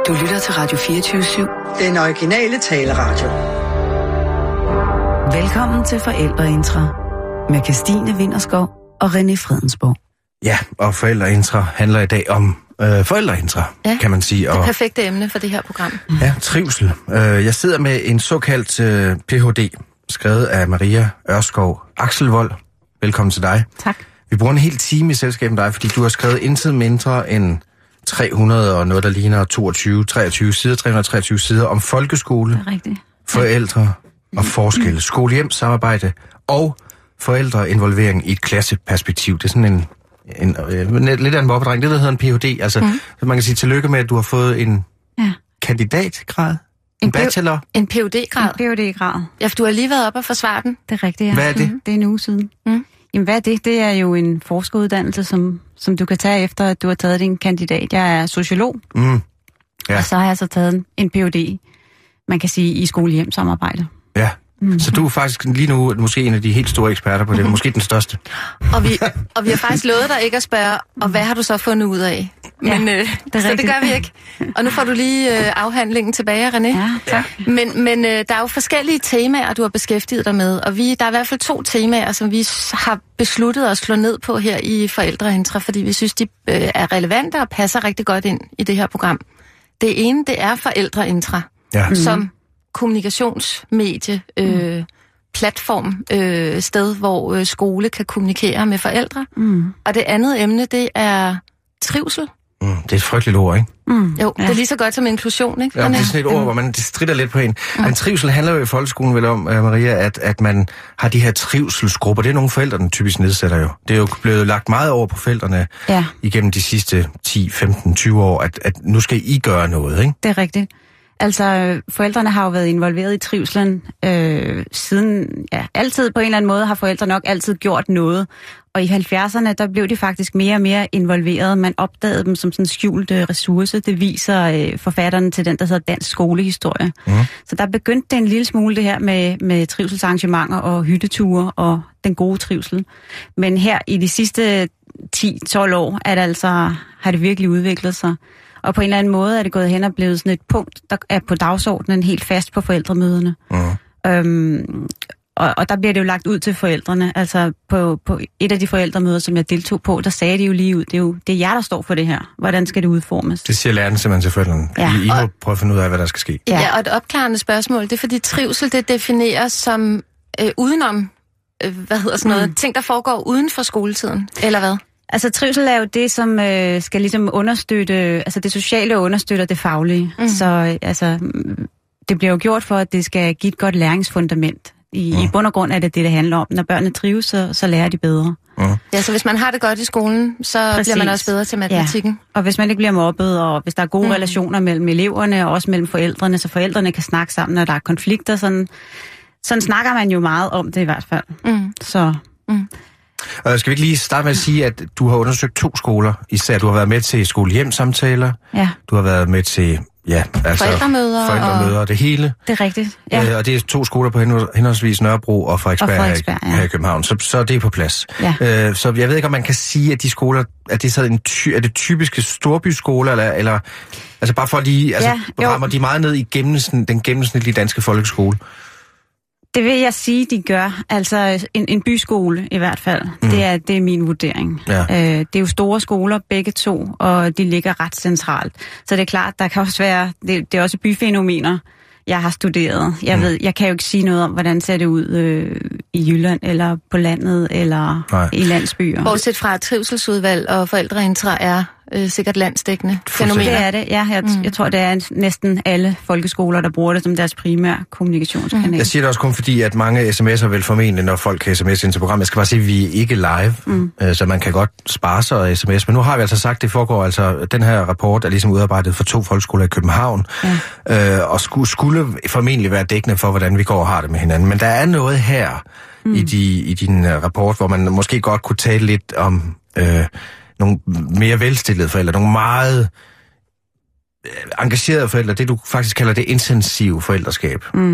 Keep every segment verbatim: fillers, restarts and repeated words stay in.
Du lytter til Radio fireogtyve syv. Den originale taleradio. Velkommen til Forældreintra med Kirstine Vinterskov og René Fredensborg. Ja, og Forældreintra handler i dag om øh, forældreintra, ja, kan man sige. Og, det perfekte emne for det her program. Ja, trivsel. Øh, jeg sidder med en såkaldt øh, P H D, skrevet af Maria Ørskov Akselvold. Velkommen til dig. Tak. Vi bruger en hel time i selskab med dig, fordi du har skrevet intet mindre end tre hundrede og noget, der ligner toogtyve, treogtyve sider, tre hundrede og treogtyve sider om folkeskole, forældre og forskelle, skole-hjem samarbejde og forældreinvolvering i et klasseperspektiv. Det er sådan en, en, en lidt af en mobbedreng. Det der hedder en P H D. Altså, mm. så man kan sige tillykke med, at du har fået en ja. kandidatgrad, en, en bachelor. En P H D-grad. En P H D-grad. Ja, for du har lige været op og forsvare den. Det er rigtigt, ja. Hvad er det? Mm. Det er en uge siden. Mm. Jamen, hvad er det? Det er jo en forskeruddannelse, som, som du kan tage efter, at du har taget din kandidat. Jeg er sociolog, mm. ja. og så har jeg så taget en P H D, man kan sige, i skole-hjem-samarbejde. Ja, mm. så du er faktisk lige nu måske en af de helt store eksperter på det, mm. måske den største. Og vi, og vi har faktisk lovet dig ikke at spørge, og hvad har du så fundet ud af? Men, ja, øh, det så det gør vi ikke. Og nu får du lige øh, afhandlingen tilbage, René. Ja, tak. Men, men øh, der er jo forskellige temaer, du har beskæftiget dig med, og vi, der er i hvert fald to temaer, som vi har besluttet at slå ned på her i Forældreintra, fordi vi synes, de øh, er relevante og passer rigtig godt ind i det her program. Det ene, det er Forældreintra, ja. mm. som kommunikationsmedie, øh, platform, øh, sted, hvor øh, skole kan kommunikere med forældre. Mm. Og det andet emne, det er trivsel. Mm, det er et frygteligt ord, ikke? Mm, jo, ja. Det er lige så godt som inklusion, ikke? Ja, det er sådan et ord, hvor man det stritter lidt på en. Mm. Men trivsel handler jo i folkeskolen vel om, uh, Maria, at, at man har de her trivselsgrupper. Det er nogle forældre, den typisk nedsætter jo. Det er jo blevet lagt meget over på forældrene ja. igennem de sidste ti, femten, tyve år, at, at nu skal I gøre noget, ikke? Det er rigtigt. Altså, forældrene har jo været involveret i trivslen øh, siden, ja, altid på en eller anden måde har forældre nok altid gjort noget. Og i halvfjerdserne, der blev de faktisk mere og mere involveret. Man opdagede dem som sådan en skjult øh, ressource. Det viser øh, forfatteren til den, der hedder Dansk Skolehistorie. Mm. Så der begyndte det en lille smule det her med, med trivselsarrangementer og hytteture og den gode trivsel. Men her i de sidste ti til tolv år er det altså, har det virkelig udviklet sig. Og på en eller anden måde er det gået hen og blevet sådan et punkt, der er på dagsordenen helt fast på forældremøderne. Mm. Øhm, og, og der bliver det jo lagt ud til forældrene. Altså på, på et af de forældremøder, som jeg deltog på, der sagde de jo lige ud, det er jo det er jer, der står for det her. Hvordan skal det udformes? Det siger læreren simpelthen til forældrene. Ja. I, I må prøve at finde ud af, hvad der skal ske. Ja, og et opklarende spørgsmål, det er fordi trivsel, det defineres som øh, udenom, øh, hvad hedder sådan noget, mm. ting, der foregår uden for skoletiden, eller hvad? Altså trivsel er jo det, som øh, skal ligesom understøtte, altså det sociale understøtter det faglige. Mm. Så altså, det bliver jo gjort for, at det skal give et godt læringsfundament. I, mm. i bund og grund er det det, det handler om. Når børnene trives, så, så lærer de bedre. Mm. Ja, så hvis man har det godt i skolen, så Præcis. bliver man også bedre til matematikken. Ja. Og hvis man ikke bliver mobbet, og hvis der er gode mm. relationer mellem eleverne, og også mellem forældrene, så forældrene kan snakke sammen, når der er konflikter, sådan, sådan snakker man jo meget om det i hvert fald. Mm. Så... Mm. Uh, skal vi ikke lige starte med at sige, at du har undersøgt to skoler, især du har været med til skole-hjem-samtaler, ja. du har været med til ja, altså, forældremøder, forældremøder og... og det hele. Det er rigtigt, ja. Uh, og det er to skoler på henholdsvis Nørrebro og Frederiksberg, og Frederiksberg ja. her i København, så, så det er på plads. Ja. Uh, så jeg ved ikke, om man kan sige, at de skoler, at det er, sådan en ty- er det typiske storbyskoler, eller, eller altså bare for lige, altså ja, rammer de meget ned i gennemsnit, den gennemsnitlige danske folkeskole? Det vil jeg sige, de gør. Altså en, en byskole i hvert fald. Mm. Det, er, det er min vurdering. Ja. Øh, det er jo store skoler, begge to, og de ligger ret centralt. Så det er klart, der kan også være, det, det er også byfænomener, jeg har studeret. Jeg, mm. ved, jeg kan jo ikke sige noget om, hvordan ser det ud øh, i Jylland, eller på landet, eller Nej. i landsbyer. Bortset fra trivselsudvalg og forældreintra er øh, sikkert landsdækkende fænomener. Det er det, ja. Jeg, mm. jeg tror, det er næsten alle folkeskoler, der bruger det som deres primære kommunikationskanal. Mm. Jeg siger det også kun fordi, at mange sms'er vil formentlig, når folk kan sms ind til programmet. Jeg skal bare sige, at vi er ikke live, mm. øh, så man kan godt spare sig af sms. Men nu har vi altså sagt, det foregår altså, den her rapport er ligesom udarbejdet for to folkeskoler i København, ja. øh, og skulle, skulle formentlig være dækkende for, hvordan vi går og har det med hinanden. Men der er noget her mm. i, de, i din rapport, hvor man måske godt kunne tale lidt om øh, nogle mere velstillede forældre, nogle meget engagerede forældre, det du faktisk kalder det intensive forældreskab. Mm.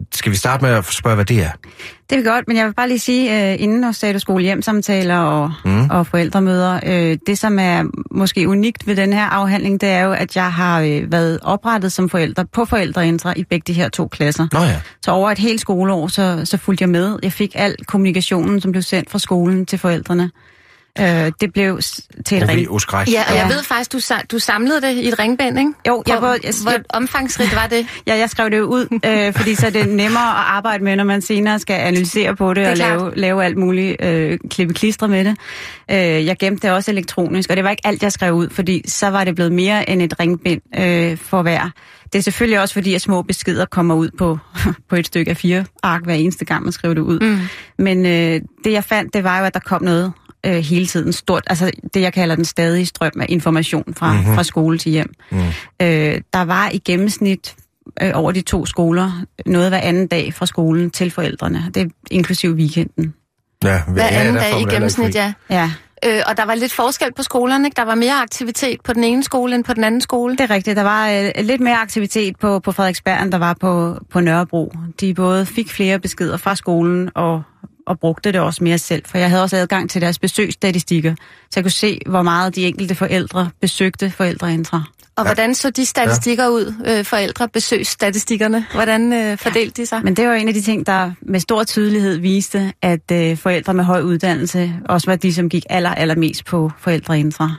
skal vi starte med at spørge, hvad det er? Det vil godt, men jeg vil bare lige sige, uh, inden nu sagde du skole-hjem-samtaler og, mm. og forældremøder, uh, det som er måske unikt ved den her afhandling, det er jo, at jeg har uh, været oprettet som forælder på Forældreintra i begge de her to klasser. Nå ja. Så over et helt skoleår, så, så fulgte jeg med. Jeg fik al kommunikationen, som blev sendt fra skolen til forældrene. Uh, det blev til et ring. Ja, og ja. Jeg ved faktisk, du, du samlede det i et ringbind, ikke? Jo, jeg, hvor, jeg, jeg, hvor omfangsrigt var det? Ja, jeg skrev det jo ud, øh, fordi så er det nemmere at arbejde med, når man senere skal analysere på det, det og lave, lave alt muligt, øh, klippe klistre med det. Øh, jeg gemte det også elektronisk, og det var ikke alt, jeg skrev ud, fordi så var det blevet mere end et ringbind øh, for hver. Det er selvfølgelig også fordi, at små beskeder kommer ud på, på et stykke af fire ark hver eneste gang, man skriver det ud. Mm. Men øh, det jeg fandt, det var jo, at der kom noget øh, hele tiden stort, altså det jeg kalder den stadige strøm af information fra, mm-hmm. fra skole til hjem. Mm. Øh, der var i gennemsnit øh, over de to skoler noget hver anden dag fra skolen til forældrene. Det er inklusiv weekenden. Ja, hver anden ja, dag i gennemsnit, ja. Ja. Øh, og der var lidt forskel på skolerne, ikke? Der var mere aktivitet på den ene skole end på den anden skole. Det er rigtigt. Der var øh, lidt mere aktivitet på, på Frederiksberg, end der var på, på Nørrebro. De både fik flere beskeder fra skolen og, og brugte det også mere selv. For jeg havde også adgang til deres besøgsstatistikker, så jeg kunne se, hvor meget de enkelte forældre besøgte Forældreintra. Og ja. Hvordan så de statistikker ud, øh, forældrebesøgsstatistikkerne? Hvordan øh, fordelte de sig? Men det var en af de ting, der med stor tydelighed viste, at øh, forældre med høj uddannelse også var de, som gik aller, allermest på Forældreintra.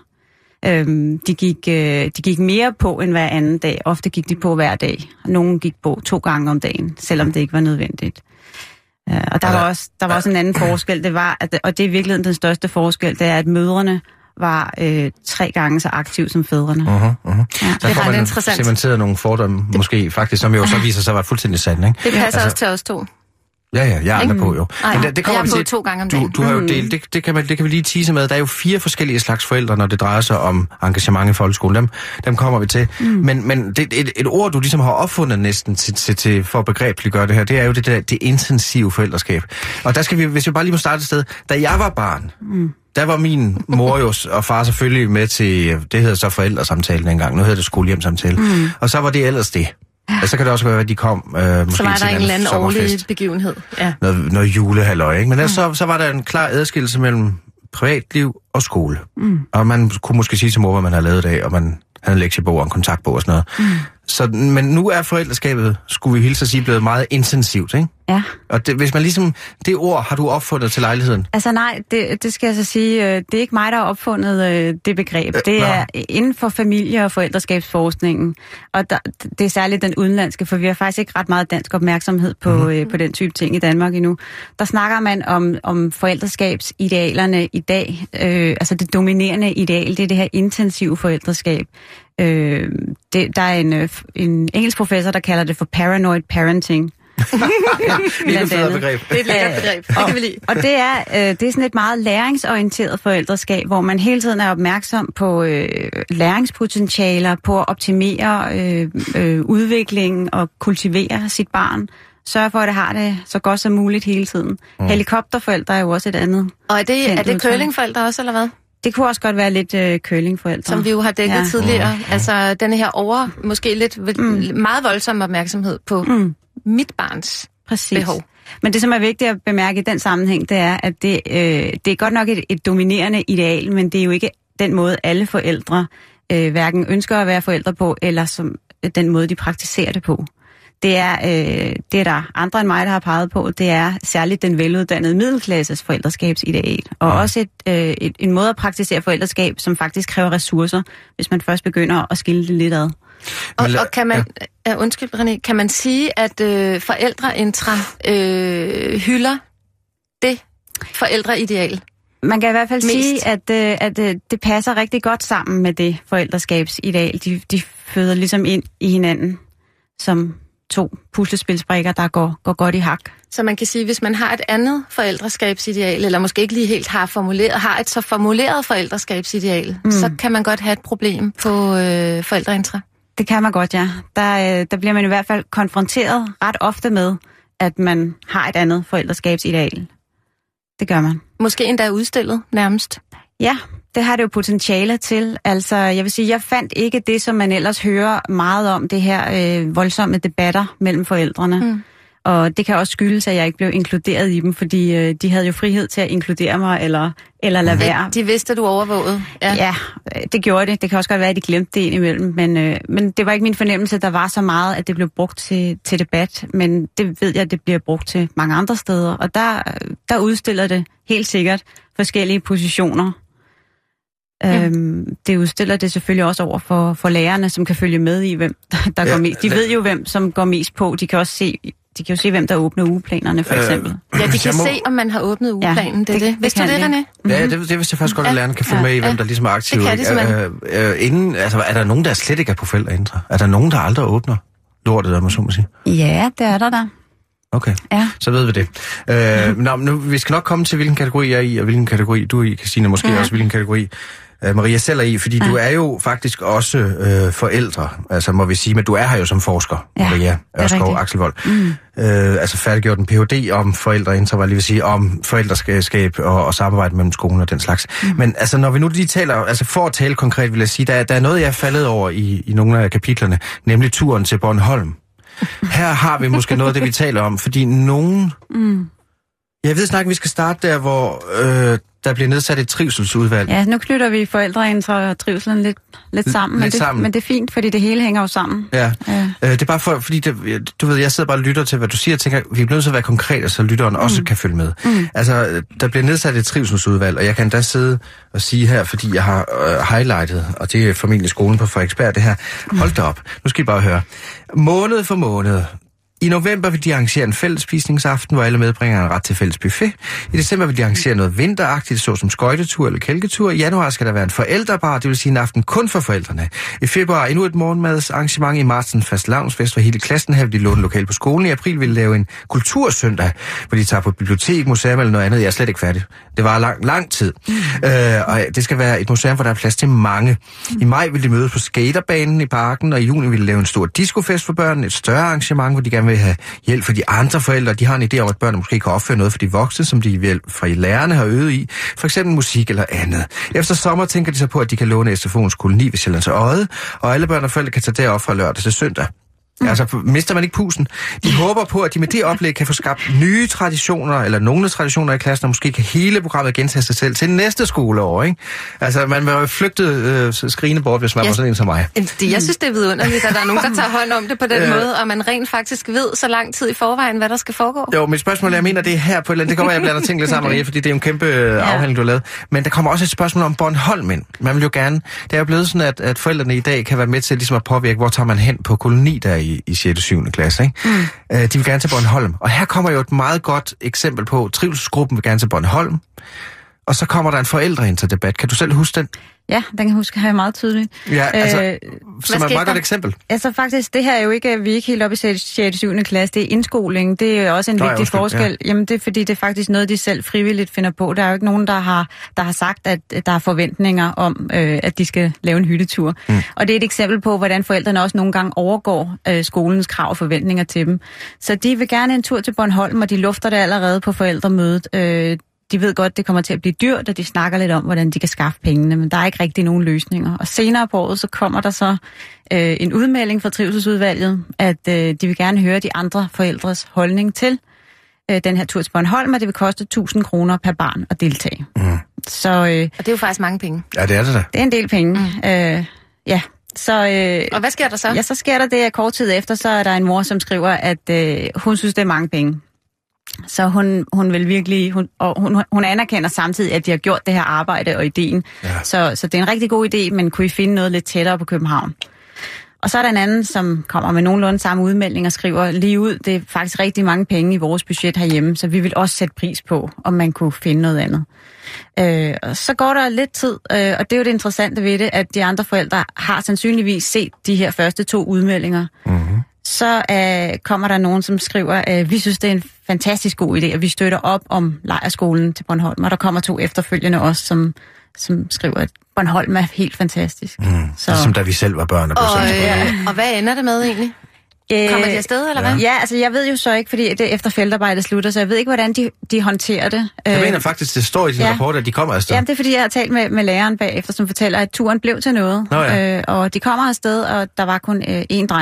Øhm, de, gik, øh, de gik mere på end hver anden dag. Ofte gik de på hver dag. Nogle gik på to gange om dagen, selvom det ikke var nødvendigt. Uh, og der var også der var også en anden forskel. Det var, at, og det er virkelig den største forskel, det er, at mødrene var øh, tre gange så aktiv som fædrene. Uh-huh, uh-huh. Ja, der får man cementeret nogle fordomme, det, måske faktisk, som jo så viser sig at være fuldstændig sand, ikke? Det passer altså, også til os to. Ja, ja, jeg er aldrig på, jo. Ej, Men det, det kommer jeg er på til, to gange om dagen. Du, du har jo delt, det, det, kan man, det kan vi lige tease med. Der er jo fire forskellige slags forældre, når det drejer sig om engagement i folkeskolen. Dem, dem kommer vi til. Mm. Men, men det, et, et ord, du ligesom har opfundet næsten til, til, til for at begrebsliggøre det her, det er jo det der det intensive forældreskab. Og der skal vi, hvis vi bare lige må starte et sted. Da jeg var barn, mm. der var min mor jo, og far selvfølgelig med til, det hedder så forældresamtalen engang, nu hedder det skolehjemsamtale. Mm. Og så var det ellers det. Ja. Så kan det også være, at de kom øh, måske så var der til en eller anden årlig begivenhed. Ja. Noget, noget julehalløj, ikke? Men mm. så, så var der en klar adskillelse mellem privatliv og skole. Mm. Og man kunne måske sige til mor, hvad man havde lavet i dag, og man havde en lektiebog og en kontaktbog og sådan noget. Mm. Så, men nu er forældreskabet, skulle vi hilse at sige, blevet meget intensivt, ikke? Ja. Og det, hvis man ligesom, det ord har du opfundet til lejligheden? Altså nej, det, det skal jeg så sige, det er ikke mig, der har opfundet det begreb. Det er inden for familie- og forældreskabsforskningen, og der, det er særligt den udenlandske, for vi har faktisk ikke ret meget dansk opmærksomhed på, mm-hmm. øh, på den type ting i Danmark endnu. Der snakker man om, om forældreskabsidealerne i dag, øh, altså det dominerende ideal, det er det her intensive forældreskab. Øh, det, der er en, en engelsk professor, der kalder det for paranoid parenting. ja, det er et bedre begreb. Det er et lækkert begreb. Det kan vi lide. Og det er, øh, det er sådan et meget læringsorienteret forældreskab, hvor man hele tiden er opmærksom på øh, læringspotentialer, på at optimere øh, øh, udviklingen og kultivere sit barn. Sørge for, at det har det så godt som muligt hele tiden. Mm. Helikopterforældre er jo også et andet. Og er det, er det curlingforældre også, eller hvad? Det kunne også godt være lidt øh, curlingforældre. Som vi jo har dækket ja. tidligere. Mm. Altså denne her over, måske lidt mm. meget voldsom opmærksomhed på mm. mit barns Præcis. behov. Men det, som er vigtigt at bemærke i den sammenhæng, det er, at det, øh, det er godt nok et, et dominerende ideal, men det er jo ikke den måde, alle forældre øh, hverken ønsker at være forældre på, eller som den måde, de praktiserer det på. Det er, øh, det er der andre end mig, der har peget på. Det er særligt den veluddannede middelklasses forældreskabsideal. Og ja. også et, øh, et, en måde at praktisere forældreskab, som faktisk kræver ressourcer, hvis man først begynder at skille det lidt ad. Og, og kan man, ja. Ja, undskyld René, kan man sige, at øh, Forældreintra øh, hylder det forældreideal? Man kan i hvert fald Mest. sige, at, øh, at øh, det passer rigtig godt sammen med det forældreskabsideal. De, de føder ligesom ind i hinanden som to puslespilsbrikker, der går, går godt i hak. Så man kan sige, hvis man har et andet forældreskabsideal, eller måske ikke lige helt har formuleret, har et så formuleret forældreskabsideal, mm. så kan man godt have et problem på øh, Forældreintra. Det kan man godt, ja. Der, øh, der bliver man i hvert fald konfronteret ret ofte med, at man har et andet forældreskabsideal. Det gør man. Måske endda udstillet nærmest. Ja, det har det jo potentiale til. Altså, jeg vil sige, jeg fandt ikke det, som man ellers hører meget om, det her øh, voldsomme debatter mellem forældrene. Mm. Og det kan også skyldes, at jeg ikke blev inkluderet i dem, fordi øh, de havde jo frihed til at inkludere mig, eller, eller lade være. De vidste, at du overvågede. Ja. ja, det gjorde det. Det kan også godt være, at de glemte det indimellem, men, øh, men det var ikke min fornemmelse, at der var så meget, at det blev brugt til, til debat. Men det ved jeg, at det bliver brugt til mange andre steder, og der, der udstiller det helt sikkert forskellige positioner. Ja. Øhm, det udstiller det selvfølgelig også over for, for lærerne, som kan følge med i, hvem der, der ja, går mest. De ved jo, hvem som går mest på. De kan også se, de kan jo se, hvem der åbner ugeplanerne, for eksempel. Øh, ja, de kan må... se, om man har åbnet ugeplanen. Ja, det, det, det. Vidste du det, René? Mm-hmm. Ja, det, det vidste jeg faktisk godt, at lærerne kan følge ja, med i, hvem ja. der ligesom er aktiv. Det kan de simpelthen. Øh, øh, inden, altså, er der nogen, der slet ikke er på forældreintra? Er der nogen, der aldrig åbner lortet, der må så må sige? Ja, det er der da. Okay, ja. Så ved vi det. Øh, mm-hmm. nå, nu, vi skal nok komme til, hvilken kategori jeg er i, og hvilken kategori du er i, Christine, måske ja. også hvilken kategori uh, Maria selv er i, fordi ja. du er jo faktisk også øh, forældre, altså må vi sige, men du er her jo som forsker, ja, Maria Ørskov Axelvold. Mm. Øh, altså færdiggjort en P H D om forældreintra, var lige vil sige, om forældreskab og, og samarbejde mellem skolen og den slags. Mm. Men altså, når vi nu lige taler, altså for at tale konkret, vil jeg sige, der, der er noget, jeg er faldet over i, i nogle af kapitlerne, nemlig turen til Bornholm. Her har vi måske noget af det, vi taler om, fordi nogen... Mm. Jeg ved snart, vi skal starte der, hvor øh, der bliver nedsat et trivselsudvalg. Ja, nu knytter vi forældreintra og trivselen lidt, lidt sammen, lidt men, det, sammen. men det er fint, fordi det hele hænger jo sammen. Ja, ja. Øh, det er bare for, fordi det, du ved, jeg sidder bare og lytter til, hvad du siger, og tænker, vi er nødt til at være konkrete, så lytteren mm. også kan følge med. Mm. Altså, der bliver nedsat et trivselsudvalg, og jeg kan da sidde og sige her, fordi jeg har øh, highlightet, og det er formentlig skolen på Frederiksberg, det her. Hold da op, nu skal I bare høre. Måned for måned. I november vil de arrangere en fællesspisningsaften, hvor alle medbringer en ret til fælles buffet. I december vil de arrangere noget vinteragtigt, såsom skøjtetur eller kælketur. I januar skal der være en forældrebar, det vil sige en aften kun for forældrene. I februar endnu et morgenmadsarrangement. I marts en fast lavnsfest for hele klassen. Her vil de låne lokal på skolen. I april vil de lave en kultursøndag, hvor de tager på bibliotek, museum eller noget andet. Jeg er slet ikke færdig. Det var lang, lang tid. Mm. Øh, og det skal være et museum, hvor der er plads til mange. I maj vil de mødes på skaterbanen i parken, og i juni vil de lave en stor discofest for børn. Et større arrangement, hvor de gerne vil have hjælp for de andre forældre. De har en idé om, at børnene måske kan opføre noget for de voksne, som de vil fra lærerne har øvet i. For eksempel musik eller andet. Efter sommer tænker de så på, at de kan låne S F O'ens koloni ved Sjællands Odde, og alle børn og forældre kan tage derop fra lørdag til søndag. Mm. Altså, mister man ikke pusen. De håber på, at de med det oplæg kan få skabt nye traditioner, eller nogle traditioner i klassen, og måske kan hele programmet gentage sig selv til næste skoleår, ikke? Altså, man vil jo flygtet øh, skrigende bort, hvis man yes. var sådan en som mig. Det, jeg synes, det er vidunderligt, at der er nogen, der tager hånd om det på den øh, måde, og man rent faktisk ved så lang tid i forvejen, hvad der skal foregå. Jo, mit spørgsmål er, jeg mener, det er her på et eller andet. Det kommer, jeg blander ting lidt sammen, Maria, fordi det er jo en kæmpe ja. afhandling, du har lavet. Men der kommer også et spørgsmål om Bornholm ind. Man vil jo gerne... Det er jo blevet sådan, at, at forældrene i dag kan være med til ligesom at påvirke, hvor tager man hen på koloni der i, i sjette og syvende klasse, ikke? Mm. Øh, de vil gerne til Bornholm. Og her kommer jo et meget godt eksempel på, trivselsgruppen vil gerne til Bornholm. Og så kommer der en forældreinterdebat. Kan du selv huske den? Ja, den kan jeg huske her meget tydeligt. Ja, altså, øh, som er et meget godt eksempel. Altså faktisk, det her er jo ikke, vi er ikke helt oppe i sjette og syvende klasse, det er indskoling. Det er også en Nå, vigtig undskyld, forskel. Ja. Jamen det er fordi, det er faktisk noget, de selv frivilligt finder på. Der er jo ikke nogen, der har, der har sagt, at der er forventninger om, øh, at de skal lave en hyttetur. Mm. Og det er et eksempel på, hvordan forældrene også nogle gange overgår øh, skolens krav og forventninger til dem. Så de vil gerne en tur til Bornholm, og de lufter det allerede på forældremødet. Øh, De ved godt, det kommer til at blive dyrt, og de snakker lidt om, hvordan de kan skaffe pengene, men der er ikke rigtig nogen løsninger. Og senere på året, så kommer der så øh, en udmelding fra trivselsudvalget, at øh, de vil gerne høre de andre forældres holdning til øh, den her tur til Bornholm, og det vil koste tusind kroner per barn at deltage. Mm. Så, øh, og det er jo faktisk mange penge. Ja, det er det da. Det er en del penge, mm. øh, ja. Så, øh, og hvad sker der så? Ja, så sker der det, at kort tid efter, så er der en mor, som skriver, at øh, hun synes, det er mange penge. Så hun, hun vil virkelig, hun, og hun, hun anerkender samtidig, at de har gjort det her arbejde og ideen. Ja. Så, så det er en rigtig god idé, men kunne I finde noget lidt tættere på København? Og så er der en anden, som kommer med nogenlunde samme udmelding og skriver lige ud, det er faktisk rigtig mange penge i vores budget herhjemme, så vi vil også sætte pris på, om man kunne finde noget andet. Øh, og så går der lidt tid, øh, og det er jo det interessante ved det, at de andre forældre har sandsynligvis set de her første to udmeldinger. Mm-hmm. Så øh, kommer der nogen, som skriver, at vi synes, det er en fantastisk god idé, og vi støtter op om lejrskolen til Bornholm. Og der kommer to efterfølgende også, som, som skriver, at Bornholm er helt fantastisk. Mm, så. Ligesom da vi selv var børn. Og, og, øh, og hvad ender det med egentlig? Øh, kommer de afsted, eller ja. hvad? Ja, altså jeg ved jo så ikke, fordi det er efter feltarbejdet slutter, så jeg ved ikke, hvordan de, de håndterer det. Jeg mener faktisk, det står i din ja. rapport, at de kommer afsted. Ja, det er fordi, jeg har talt med, med læreren bagefter, som fortæller, at turen blev til noget. Nå, ja. øh, og de kommer afsted, og der var kun øh, én dreng.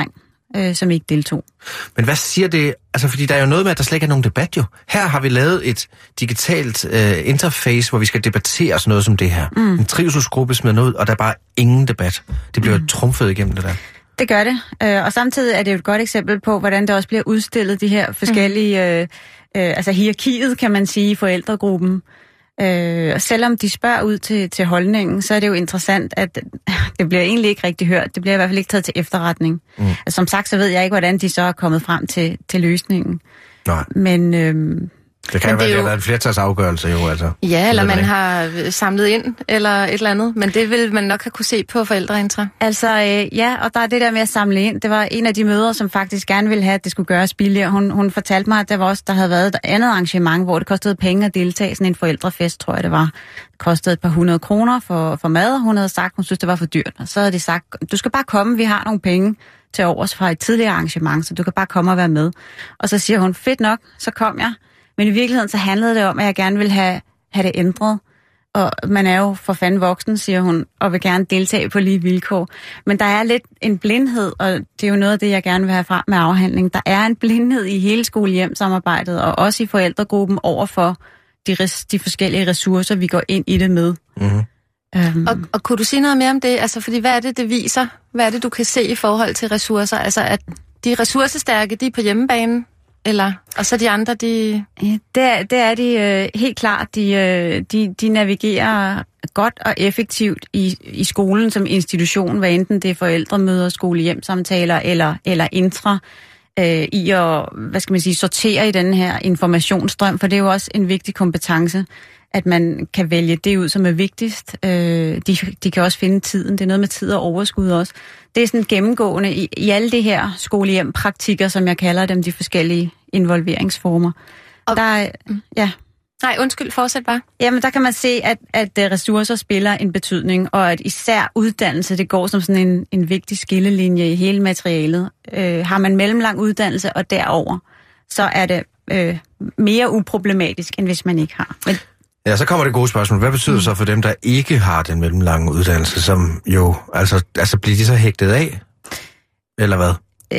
øh, som ikke deltog. Men hvad siger det? Altså, fordi der er jo noget med, at der slet ikke er nogen debat jo. Her har vi lavet et digitalt øh, interface, hvor vi skal debattere sådan noget som det her. Mm. En trivselsgruppe smider noget, og der er bare ingen debat. Det bliver mm. trumfet igennem det der. Det gør det, øh, og samtidig er det jo et godt eksempel på, hvordan der også bliver udstillet de her forskellige, øh, øh, altså hierarkiet, kan man sige, i forældregruppen. Øh, og selvom de spørger ud til, til holdningen, så er det jo interessant, at det bliver egentlig ikke rigtig hørt. Det bliver i hvert fald ikke taget til efterretning. Mm. Altså, som sagt, så ved jeg ikke, hvordan de så er kommet frem til, til løsningen. Nej. Men... Øh, Det kan jo være, det har været en flertalsafgørelse jo, altså. Ja, eller man har samlet ind, eller et eller andet. Men det vil man nok have kunne se på forældreintra. Altså, øh, ja, og der er det der med at samle ind. Det var en af de mødre, som faktisk gerne ville have, at det skulle gøres billigere. Hun, hun fortalte mig, at der var også, der havde været et andet arrangement, hvor det kostede penge at deltage. Sådan en forældrefest, tror jeg det var. Det kostede et par hundrede kroner for, for mad. Hun havde sagt, hun synes, det var for dyrt. Og så havde de sagt, du skal bare komme, vi har nogle penge til overs fra et tidligere arrangement, så du kan bare komme og være med. Og så siger hun, fedt nok, så kom jeg. Men i virkeligheden så handlede det om, at jeg gerne vil have, have det ændret. Og man er jo for fanden voksen, siger hun, og vil gerne deltage på lige vilkår. Men der er lidt en blindhed, og det er jo noget af det, jeg gerne vil have frem med afhandling. Der er en blindhed i hele skole-hjem-samarbejdet, og også i forældregruppen overfor de, res, de forskellige ressourcer, vi går ind i det med. Mm-hmm. Um, og, og kunne du sige noget mere om det? Altså, fordi hvad er det, det viser? Hvad er det, du kan se i forhold til ressourcer? Altså, at de ressourcestærke, de er på hjemmebane? Eller, og så de andre, de... Det er, det er de øh, helt klart. De, øh, de, de navigerer godt og effektivt i, i skolen som institution, hvad enten det er forældremøder, skole-hjem-samtaler eller, eller intra, øh, i at, hvad skal man sige, sortere i den her informationsstrøm, for det er jo også en vigtig kompetence, at man kan vælge det ud, som er vigtigst. Øh, de, de kan også finde tiden. Det er noget med tid og overskud også. Det er sådan gennemgående i, i alle de her skole-hjem-praktikker, som jeg kalder dem, de forskellige involveringsformer. Og, der, ja. Nej, undskyld, fortsæt bare. Jamen, der kan man se, at, at ressourcer spiller en betydning, og at især uddannelse, det går som sådan en, en vigtig skillelinje i hele materialet. Øh, har man mellemlang uddannelse og derover, så er det øh, mere uproblematisk, end hvis man ikke har. Men ja, så kommer det gode spørgsmål. Hvad betyder det så for dem, der ikke har den mellemlange uddannelse, som jo, altså, altså bliver de så hægtet af? Eller hvad?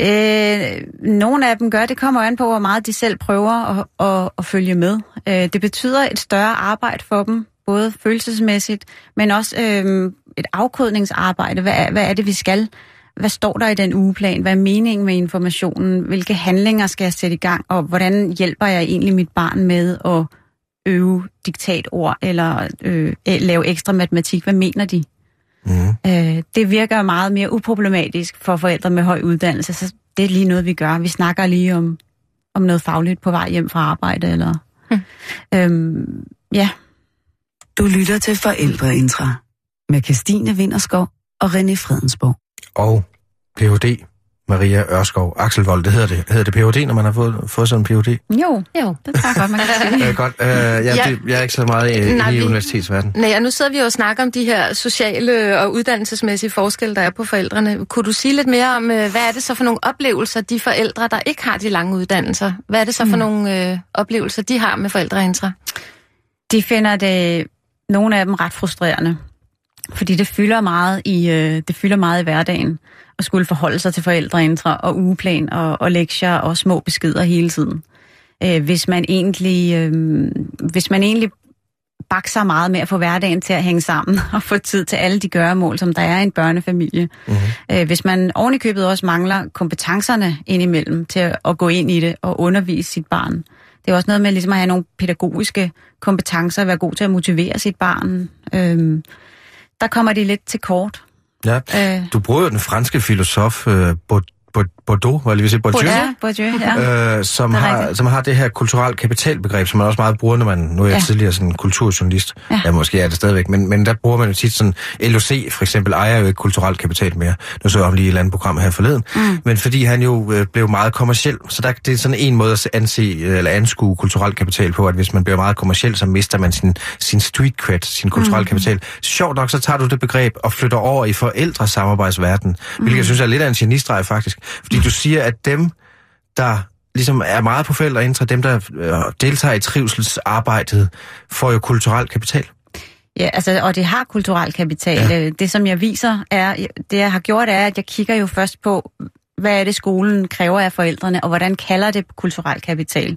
Øh, nogle af dem gør, det kommer an på, hvor meget de selv prøver at, at, at følge med. Øh, det betyder et større arbejde for dem, både følelsesmæssigt, men også øh, et afkodningsarbejde. Hvad er, hvad er det, vi skal? Hvad står der i den ugeplan? Hvad er meningen med informationen? Hvilke handlinger skal jeg sætte i gang? Og hvordan hjælper jeg egentlig mit barn med at øve diktatord eller øh, lave ekstra matematik? Hvad mener de? Mm. Øh, det virker meget mere uproblematisk for forældre med høj uddannelse, så det er lige noget, vi gør. Vi snakker lige om, om noget fagligt på vej hjem fra arbejde. Eller, mm. øhm, ja. Du lytter til Forældreintra med Kirstine Vinterskov og René Fredensborg. Og P H D Maria Ørskov Axelvold, det hedder det. Hedder det P H D, når man har fået, fået sådan en P H D? Jo, jo, det tror jeg godt, man kan sige. øh, godt. Øh, jeg, ja, det, jeg er ikke så meget i, nej, i vi, universitetsverdenen. Nej, og nu sidder vi jo og snakker om de her sociale og uddannelsesmæssige forskelle, der er på forældrene. Kunne du sige lidt mere om, hvad er det så for nogle oplevelser, de forældre, der ikke har de lange uddannelser, hvad er det så for mm. nogle øh, oplevelser, de har med forældreintra? De finder det, nogle af dem, ret frustrerende. Fordi det fylder meget i, øh, det fylder meget i hverdagen. Og skulle forholde sig til forældreintra og ugeplan og, og lektier og små beskeder hele tiden. Øh, hvis man egentlig, øh, hvis man egentlig bakser meget med at få hverdagen til at hænge sammen og få tid til alle de gøremål, som der er i en børnefamilie. Mm-hmm. Øh, hvis man ovenikøbet også mangler kompetencerne indimellem til at, at gå ind i det og undervise sit barn. Det er også noget med ligesom at have nogle pædagogiske kompetencer, at være god til at motivere sit barn. Øh, der kommer de lidt til kort. Ja, øh. du bruger jo den franske filosof øh, Bourdieu, var jeg lige vil sige, Bourdieu, ja, Bourdieu ja. øh, som, har, som har det her kulturelt kapitalbegreb, som man også meget bruger, når man, nu er jeg ja. tidligere sådan kulturjournalist, ja. ja, måske er det stadigvæk, men, men der bruger man jo tit sådan, L O C for eksempel ejer jo ikke kulturelt kapital mere, nu så jeg om lige et eller andet program her forleden, mm. men fordi han jo øh, blev meget kommerciel, så der, det er sådan en måde at anse, eller anskue kulturelt kapital på, at hvis man bliver meget kommerciel, så mister man sin, sin street cred, sin kulturelle mm. kapital. Sjovt nok, så tager du det begreb og flytter over i forældresamarbejdsverdenen, mm. hvilket jeg synes er lidt af en genistreg faktisk. Fordi du siger, at dem, der ligesom er meget på forældreintra, dem, der øh, deltager i trivselsarbejdet, får jo kulturel kapital. Ja, altså, og det har kulturel kapital. Ja. Det, som jeg viser, er, det jeg har gjort, er, at jeg kigger jo først på, hvad er det, skolen kræver af forældrene, og hvordan kalder det kulturel kapital?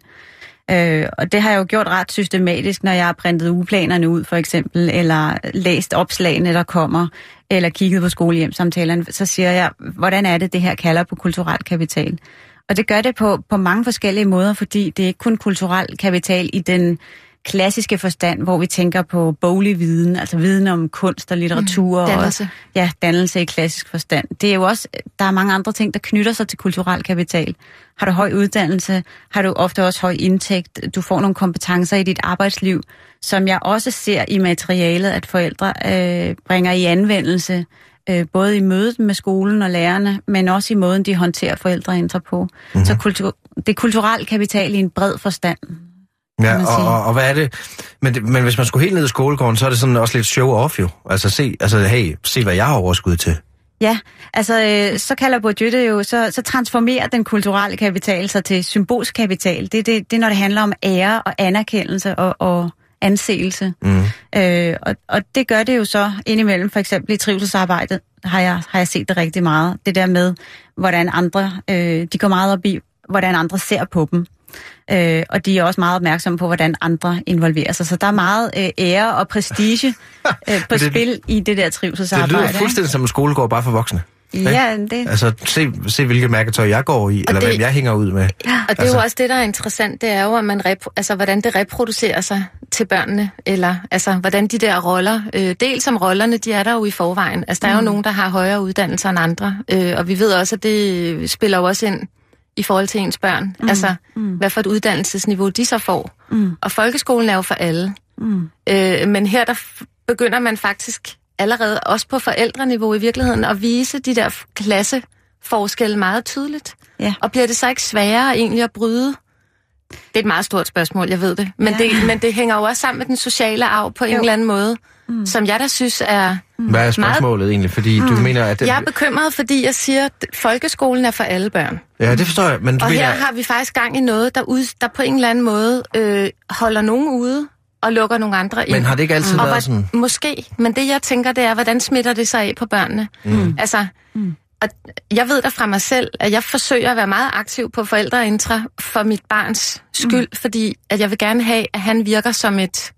Øh, og det har jeg jo gjort ret systematisk, når jeg har printet ugeplanerne ud, for eksempel, eller læst opslagene, der kommer, eller kigget på skolehjemsamtalerne, så siger jeg, hvordan er det, det her kalder på kulturel kapital? Og det gør det på, på mange forskellige måder, fordi det er ikke kun kulturel kapital i den klassiske forstand, hvor vi tænker på boglig viden, altså viden om kunst og litteratur. Mm, dannelse. Og, ja, dannelse i klassisk forstand. Det er jo også, der er mange andre ting, der knytter sig til kulturel kapital. Har du høj uddannelse, har du ofte også høj indtægt, du får nogle kompetencer i dit arbejdsliv, som jeg også ser i materialet, at forældre øh, bringer i anvendelse, øh, både i mødet med skolen og lærerne, men også i måden, de håndterer forældreintra på. Mm-hmm. Så kultur, det er kulturel kapital i en bred forstand. Ja, og, og, og hvad er det? Men, det? men hvis man skulle helt ned i skolegården, så er det sådan også lidt show-off jo. Altså, se, altså hey, se hvad jeg har overskud til. Ja, altså øh, så kalder Bourdieu det jo, så, så transformerer den kulturelle kapital sig til symbolsk kapital. Det, det, det er, når det handler om ære og anerkendelse og, og anseelse. Mm. Øh, og, og det gør det jo så indimellem, for eksempel i trivselsarbejdet, har jeg, har jeg set det rigtig meget. Det der med, hvordan andre, øh, de går meget op i, hvordan andre ser på dem. Øh, og de er også meget opmærksomme på, hvordan andre involverer sig. Så der er meget øh, ære og prestige øh, på det, spil i det der trivselsarbejde. Det lyder fuldstændig som en skolegård bare for voksne. Ja, det... Altså, se, se hvilket mærketøj jeg går i, og eller det... hvem jeg hænger ud med. Ja. Og det er altså... jo også det, der er interessant, det er jo, at man repro... altså, hvordan det reproducerer sig til børnene, eller altså, hvordan de der roller, øh, dels som rollerne, de er der jo i forvejen. Altså, der er mm. jo nogen, der har højere uddannelser end andre, øh, og vi ved også, at det spiller jo også ind i forhold til ens børn. Mm. Altså, mm. hvad for et uddannelsesniveau de så får. Mm. Og folkeskolen er jo for alle. Mm. Øh, men her der f- begynder man faktisk allerede, også på forældreniveau i virkeligheden, at vise de der klasseforskelle meget tydeligt. Ja. Og bliver det så ikke sværere egentlig at bryde? Det er et meget stort spørgsmål, jeg ved det. Men, ja. det, men det hænger jo også sammen med den sociale arv på jo. en eller anden måde, mm. som jeg da synes er... Hvad er spørgsmålet meget... egentlig? Fordi mm. du mener, at... Det... Jeg er bekymret, fordi jeg siger, at folkeskolen er for alle børn. Ja, det forstår jeg, men du og mener... her har vi faktisk gang i noget, der, ud, der på en eller anden måde øh, holder nogen ude og lukker nogle andre ind. Men har det ikke altid mm. været og, sådan? Måske, men det jeg tænker, det er, hvordan smitter det sig af på børnene? Mm. Altså, mm. og jeg ved da fra mig selv, at jeg forsøger at være meget aktiv på forældreintra for mit barns skyld, mm. fordi at jeg vil gerne have, at han virker som et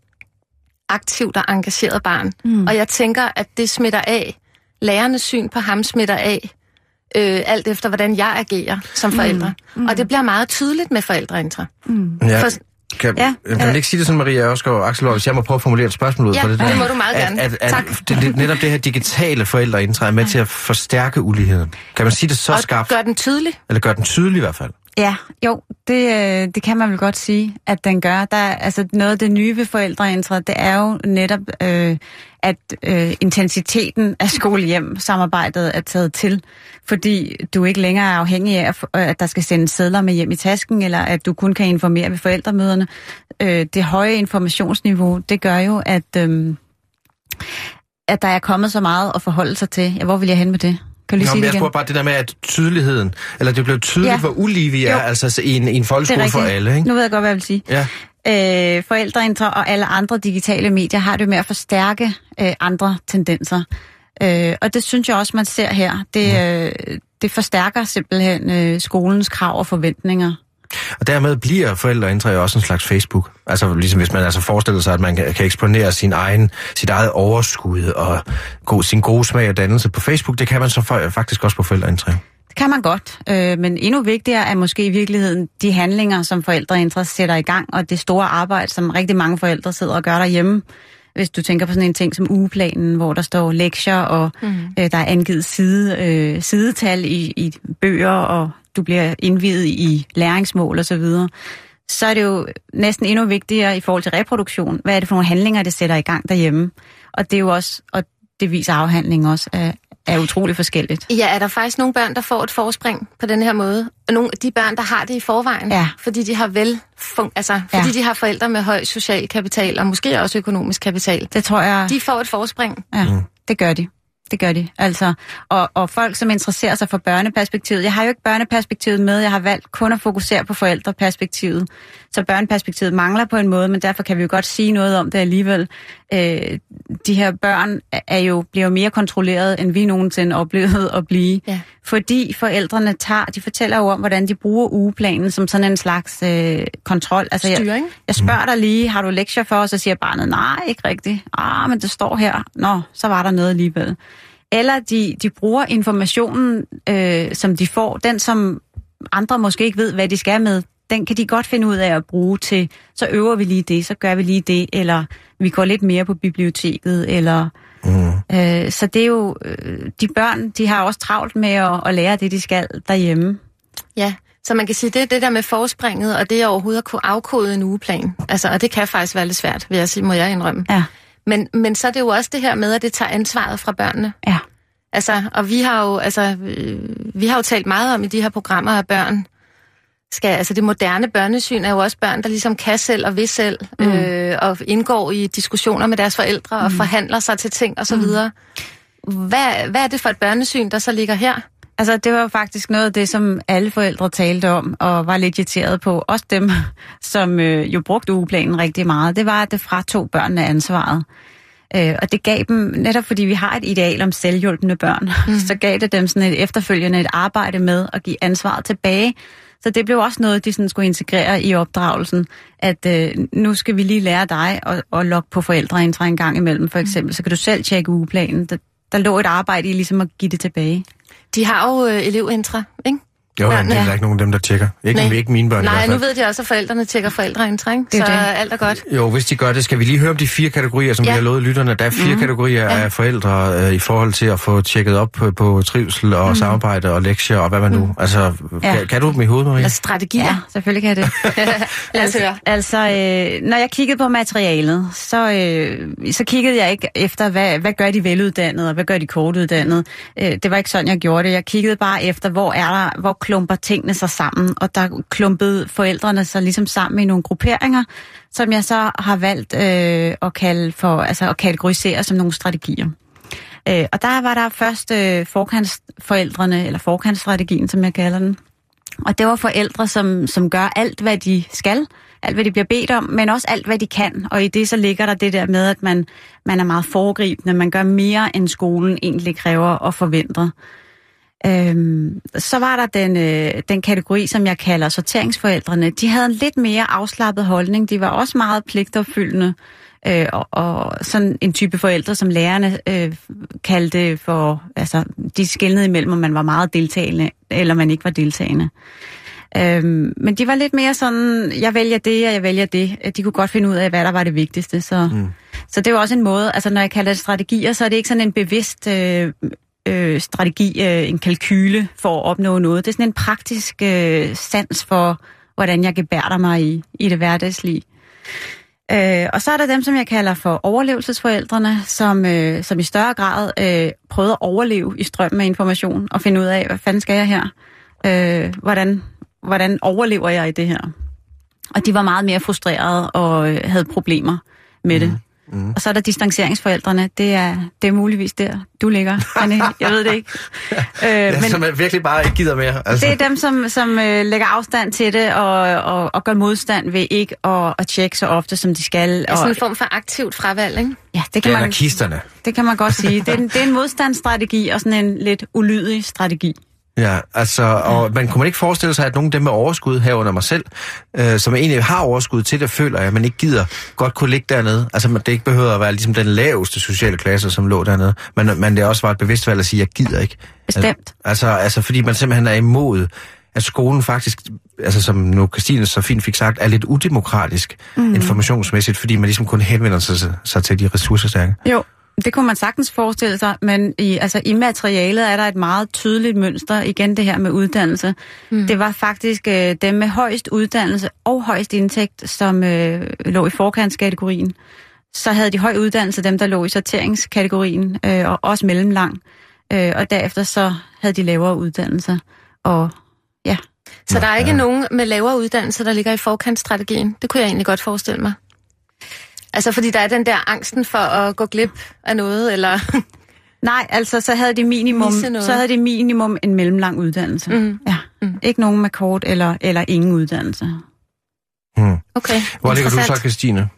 aktivt og engageret barn. Mm. Og jeg tænker, at det smitter af. Lærernes syn på ham smitter af, øh, alt efter hvordan jeg agerer som forældre. Mm. Mm. Og det bliver meget tydeligt med forældreintra. Mm. Ja. For, Kan, ja, kan man ikke sige det sådan, Maria Ørskov og Axel Lund, hvis jeg må prøve at formulere et spørgsmål ud ja, for det der? Ja, det må du meget gerne. At, at, tak. At, det, det, netop det her digitale forældreindtræ er med til at forstærke uligheden. Kan man sige det så og skarpt? gør den tydelig. Eller gør den tydelig i hvert fald? Ja, jo, det, det kan man vel godt sige, at den gør. Der er, altså noget af det nye ved forældreindtræ, det er jo netop, øh, at øh, intensiteten af skole-hjem-samarbejdet er taget til, fordi du ikke længere er afhængig af, at der skal sendes sedler med hjem i tasken, eller at du kun kan informere ved forældremøderne. Øh, det høje informationsniveau, det gør jo, at, øh, at der er kommet så meget at forholde sig til. Ja, hvor vil jeg hen med det? Kan du Nå, sige jeg det spurgte bare det der med, at tydeligheden, eller det blev tydeligt, ja. hvor ulige vi er, jo. altså i en, i en folkeskole for alle, ikke? Nu ved jeg godt, hvad jeg vil sige. Ja. Øh, forældreintra og alle andre digitale medier har det med at forstærke øh, andre tendenser. Øh, og det synes jeg også, man ser her. Det, øh, det forstærker simpelthen øh, skolens krav og forventninger. Og dermed bliver forældreindtræ også en slags Facebook. Altså ligesom hvis man altså forestiller sig, at man kan, kan eksponere sin egen, sit eget overskud og go, sin gode smag og dannelse på Facebook, det kan man så faktisk også på forældreindtræ. Det kan man godt, øh, men endnu vigtigere er måske i virkeligheden de handlinger, som forældreindtræ sætter i gang, og det store arbejde, som rigtig mange forældre sidder og gør derhjemme. Hvis du tænker på sådan en ting som ugeplanen, hvor der står lektier, og mm. øh, der er angivet side, øh, sidetal i, i bøger, og du bliver indviet i læringsmål og så videre, så er det jo næsten endnu vigtigere i forhold til reproduktion. Hvad er det for nogle handlinger, det sætter i gang derhjemme? Og det er jo også, og det viser afhandlingen også, er, er utrolig forskelligt. Ja, er der faktisk nogle børn, der får et forspring på den her måde? Og nogle af de børn, der har det i forvejen, ja. fordi de har vel, fun- altså fordi ja. de har forældre med høj social kapital, og måske også økonomisk kapital. Det tror jeg. De får et forspring. Ja, mm. det gør de. det gør de. Altså, og, og folk, som interesserer sig for børneperspektivet. Jeg har jo ikke børneperspektivet med, jeg har valgt kun at fokusere på forældreperspektivet. Så børneperspektivet mangler på en måde, men derfor kan vi jo godt sige noget om det alligevel. Øh, de her børn er jo, bliver jo mere kontrolleret, end vi nogensinde oplevede at blive. Ja. Fordi forældrene tager, de fortæller jo om, hvordan de bruger ugeplanen som sådan en slags øh, kontrol. Altså, Styring. Jeg, jeg spørger dig lige, har du lektier for os? Så siger barnet, nej, ikke rigtigt. Ah, men det står her. Nå, så var der noget alligevel. Eller de, de bruger informationen, øh, som de får, den som andre måske ikke ved, hvad de skal med, den kan de godt finde ud af at bruge til, så øver vi lige det, så gør vi lige det, eller vi går lidt mere på biblioteket, eller... Mm. Øh, så det er jo... Øh, de børn, de har også travlt med at, at lære det, de skal derhjemme. Ja, så man kan sige, det er det der med forspringet, og det er overhovedet at kunne afkode en ugeplan. Altså, og det kan faktisk være lidt svært, vil jeg sige, må jeg indrømme. Ja. Men, men så er det jo også det her med, at det tager ansvaret fra børnene. Ja. Altså, og vi har jo, altså, vi har jo talt meget om i de her programmer, at børn skal, altså det moderne børnesyn er jo også børn, der ligesom kan selv og vil selv, mm. øh, og indgår i diskussioner med deres forældre, mm. og forhandler sig til ting osv. Mm. Hvad, hvad er det for et børnesyn, der så ligger her? Altså, det var jo faktisk noget af det, som alle forældre talte om, og var lidt irriteret på. Også dem, som øh, jo brugte ugeplanen rigtig meget. Det var, at det fratog børnene ansvaret. Øh, og det gav dem, netop fordi vi har et ideal om selvhjulpende børn, mm. så gav det dem sådan et efterfølgende et arbejde med at give ansvaret tilbage. Så det blev også noget, de sådan skulle integrere i opdragelsen, at øh, nu skal vi lige lære dig at, at logge på forældreintra en gang imellem, for eksempel. Så kan du selv tjekke ugeplanen. Der, der lå et arbejde i ligesom at give det tilbage. De har jo øh, elevintra, ikke? Jo, men det er ikke nogen af dem, der tjekker. Ikke, ikke mine børn. Nej, nu ved de også, at forældrene tjekker forældreintra, ikke? Så det. Alt er godt. Jo, hvis de gør det, skal vi lige høre om de fire kategorier, som ja. vi har lovet lytterne. Der er fire mm. kategorier ja. af forældre øh, i forhold til at få tjekket op på, på trivsel og mm. samarbejde og lektier og hvad man nu... Mm. Altså, ja. kan, kan du dem i hovedet, Marie? Eller strategier. Ja, selvfølgelig kan jeg det. altså, altså øh, når jeg kiggede på materialet, så, øh, så kiggede jeg ikke efter, hvad, hvad gør de veluddannede, og hvad gør de kortuddannede. Øh, det var ikke sådan, jeg gjorde det. Jeg kiggede bare efter, hvor er der, hvor klumper tingene sig sammen, og der klumpede forældrene sig ligesom sammen i nogle grupperinger, som jeg så har valgt øh, at kalde for, altså at kategorisere som nogle strategier. Øh, og der var der først øh, forkantsforældrene, eller forkantsstrategien, som jeg kalder den. Og det var forældre, som, som gør alt, hvad de skal, alt, hvad de bliver bedt om, men også alt, hvad de kan. Og i det så ligger der det der med, at man, man er meget foregribende, man gør mere, end skolen egentlig kræver og forventer. Øhm, så var der den, øh, den kategori, som jeg kalder sorteringsforældrene. De havde en lidt mere afslappet holdning. De var også meget pligtopfyldende. Øh, og, og sådan en type forældre, som lærerne øh, kaldte for... Altså, de skelnede imellem, om man var meget deltagende, eller man ikke var deltagende. Øhm, men de var lidt mere sådan, jeg vælger det, og jeg vælger det. De kunne godt finde ud af, hvad der var det vigtigste. Så, mm. så det var også en måde... Altså, når jeg kalder det strategier, så er det ikke sådan en bevidst... Øh, Øh, strategi, øh, en kalkyle for at opnå noget. Det er sådan en praktisk øh, sans for, hvordan jeg gebærder mig i, i det hverdagslige. Øh, og så er der dem, som jeg kalder for overlevelsesforældrene, som, øh, som i større grad øh, prøvede at overleve i strømmen af information og finde ud af, hvad fanden skal jeg her? Øh, hvordan, hvordan overlever jeg i det her? Og de var meget mere frustrerede og øh, havde problemer med det. Mm. Og så er der distanceringsforældrene. Det er, det er muligvis der, du ligger. Anne. Jeg ved det ikke. øh, ja, men som man virkelig bare ikke gider mere. Altså. Det er dem, som, som øh, lægger afstand til det og, og, og gør modstand ved ikke at, at tjekke så ofte, som de skal. Det er sådan en form for aktivt fravalg, ikke? Ja, det kan, man, det kan man godt sige. Det er, det er en modstandsstrategi og sådan en lidt ulydig strategi. Ja, altså, og man kunne man ikke forestille sig, at nogle af dem med overskud herunder mig selv, øh, som egentlig har overskud til det, føler jeg, at man ikke gider godt kunne ligge dernede. Altså, det ikke behøver at være ligesom den laveste sociale klasse, som lå dernede, men, men det også var et bevidst valg at sige, at jeg gider ikke. Bestemt. Altså, altså, fordi man simpelthen er imod, at skolen faktisk, altså som nu Christine så fint fik sagt, er lidt udemokratisk mm. informationsmæssigt, fordi man ligesom kun henvender sig, sig til de ressourcestærke. Jo. Det kunne man sagtens forestille sig, men i, altså, i materialet er der et meget tydeligt mønster, igen det her med uddannelse. Mm. Det var faktisk øh, dem med højst uddannelse og højst indtægt, som øh, lå i forkantskategorien. Så havde de høj uddannelse, dem der lå i sorteringskategorien, øh, og også mellemlang. Øh, og derefter så havde de lavere uddannelse. Og ja. Så der er ikke ja. nogen med lavere uddannelse, der ligger i forkantstrategien? Det kunne jeg egentlig godt forestille mig. Altså, fordi der er den der angsten for at gå glip af noget, eller... Nej, altså så havde de minimum, så havde de minimum en mellemlang uddannelse. Mm. Ja. Mm. Ikke nogen med kort eller, eller ingen uddannelse. Hmm. Okay. Hvor ligger du så, Christine?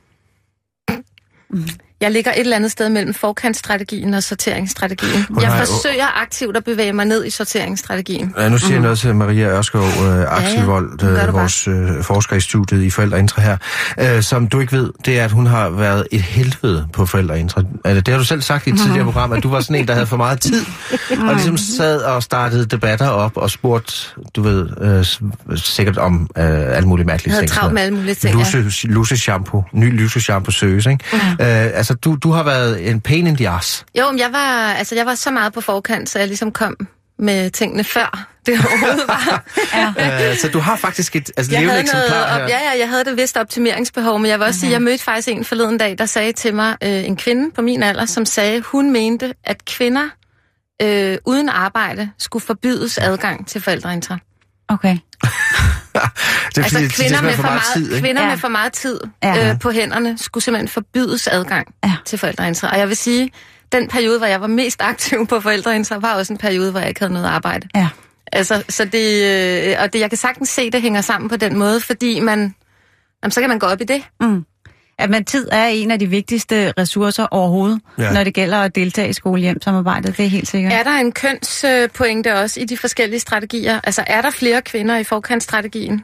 Mm. Jeg ligger et eller andet sted mellem forkantstrategien og sorteringsstrategien. Hun jeg forsøger jo... aktivt at bevæge mig ned i sorteringsstrategien. Ja, nu siger jeg mm. noget til Maria Ørskov øh, Akselvold, ja, øh, vores øh, forsker i studiet i Forældreintra her. Øh, som du ikke ved, det er, at hun har været et helvede på Forældreintra. Altså, det har du selv sagt i et tidligere mm. program, at du var sådan en, der havde for meget tid, mm. og ligesom sad og startede debatter op og spurgte, du ved, øh, sikkert om øh, alle mulige mærkelige ting. Jeg havde travlt med alle mulige ting, Lusse, ja. Lusse shampoo, ny Lusse shampoo søges, ikke? Mm. Øh, altså, Du, du har været en pain in the ass. Jo, men jeg var, altså, jeg var så meget på forkant, så jeg ligesom kom med tingene før det overhovedet var. ja. uh, så du har faktisk et altså, levende eksemplar her. Op, ja, ja, jeg havde det vist optimeringsbehov, men jeg vil også okay. sige, jeg mødte faktisk en forleden dag, der sagde til mig, øh, en kvinde på min alder, som sagde, hun mente, at kvinder øh, uden arbejde skulle forbydes adgang til Forældreintra. Okay. det er, altså fordi, kvinder, med for, meget, tid, kvinder ja. med for meget tid ja. øh, på hænderne skulle simpelthen forbydes adgang ja. til Forældreintra. Og jeg vil sige, den periode, hvor jeg var mest aktiv på Forældreintra, var også en periode, hvor jeg ikke havde noget arbejde. Ja. Altså, så det, øh, og det, jeg kan sagtens se, det hænger sammen på den måde, fordi man, jamen, så kan man gå op i det. Mm. At man tid er en af de vigtigste ressourcer overhovedet, ja. Når det gælder at deltage i skole-hjem-samarbejdet. Det er helt sikkert. Er der en kønspointe også i de forskellige strategier? Altså, er der flere kvinder i forkantstrategien?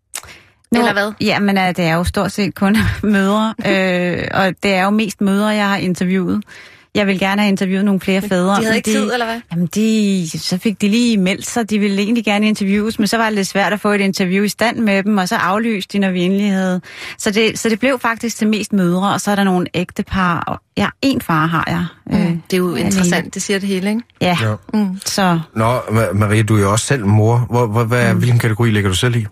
Nu, Eller hvad? Jamen, det er jo stort set kun mødre, øh, og det er jo mest mødre, jeg har interviewet. Jeg vil gerne have interviewet nogle flere fædre. De havde ikke de, tid, eller hvad? Jamen, de, så fik de lige meldt sig. De ville egentlig gerne interviews, men så var det lidt svært at få et interview i stand med dem, og så aflyste de, når vi endelig havde. Så det, så det blev faktisk til mest mødre, og så er der nogle ægtepar. Og ja, en far har jeg. Mm. Øh, det er jo interessant, alene. Det siger det hele, ikke? Ja. ja. Mm. Så. Nå, Maria, du er jo også selv mor. Hvor, hvor, hvad, mm. Hvilken kategori ligger du selv i?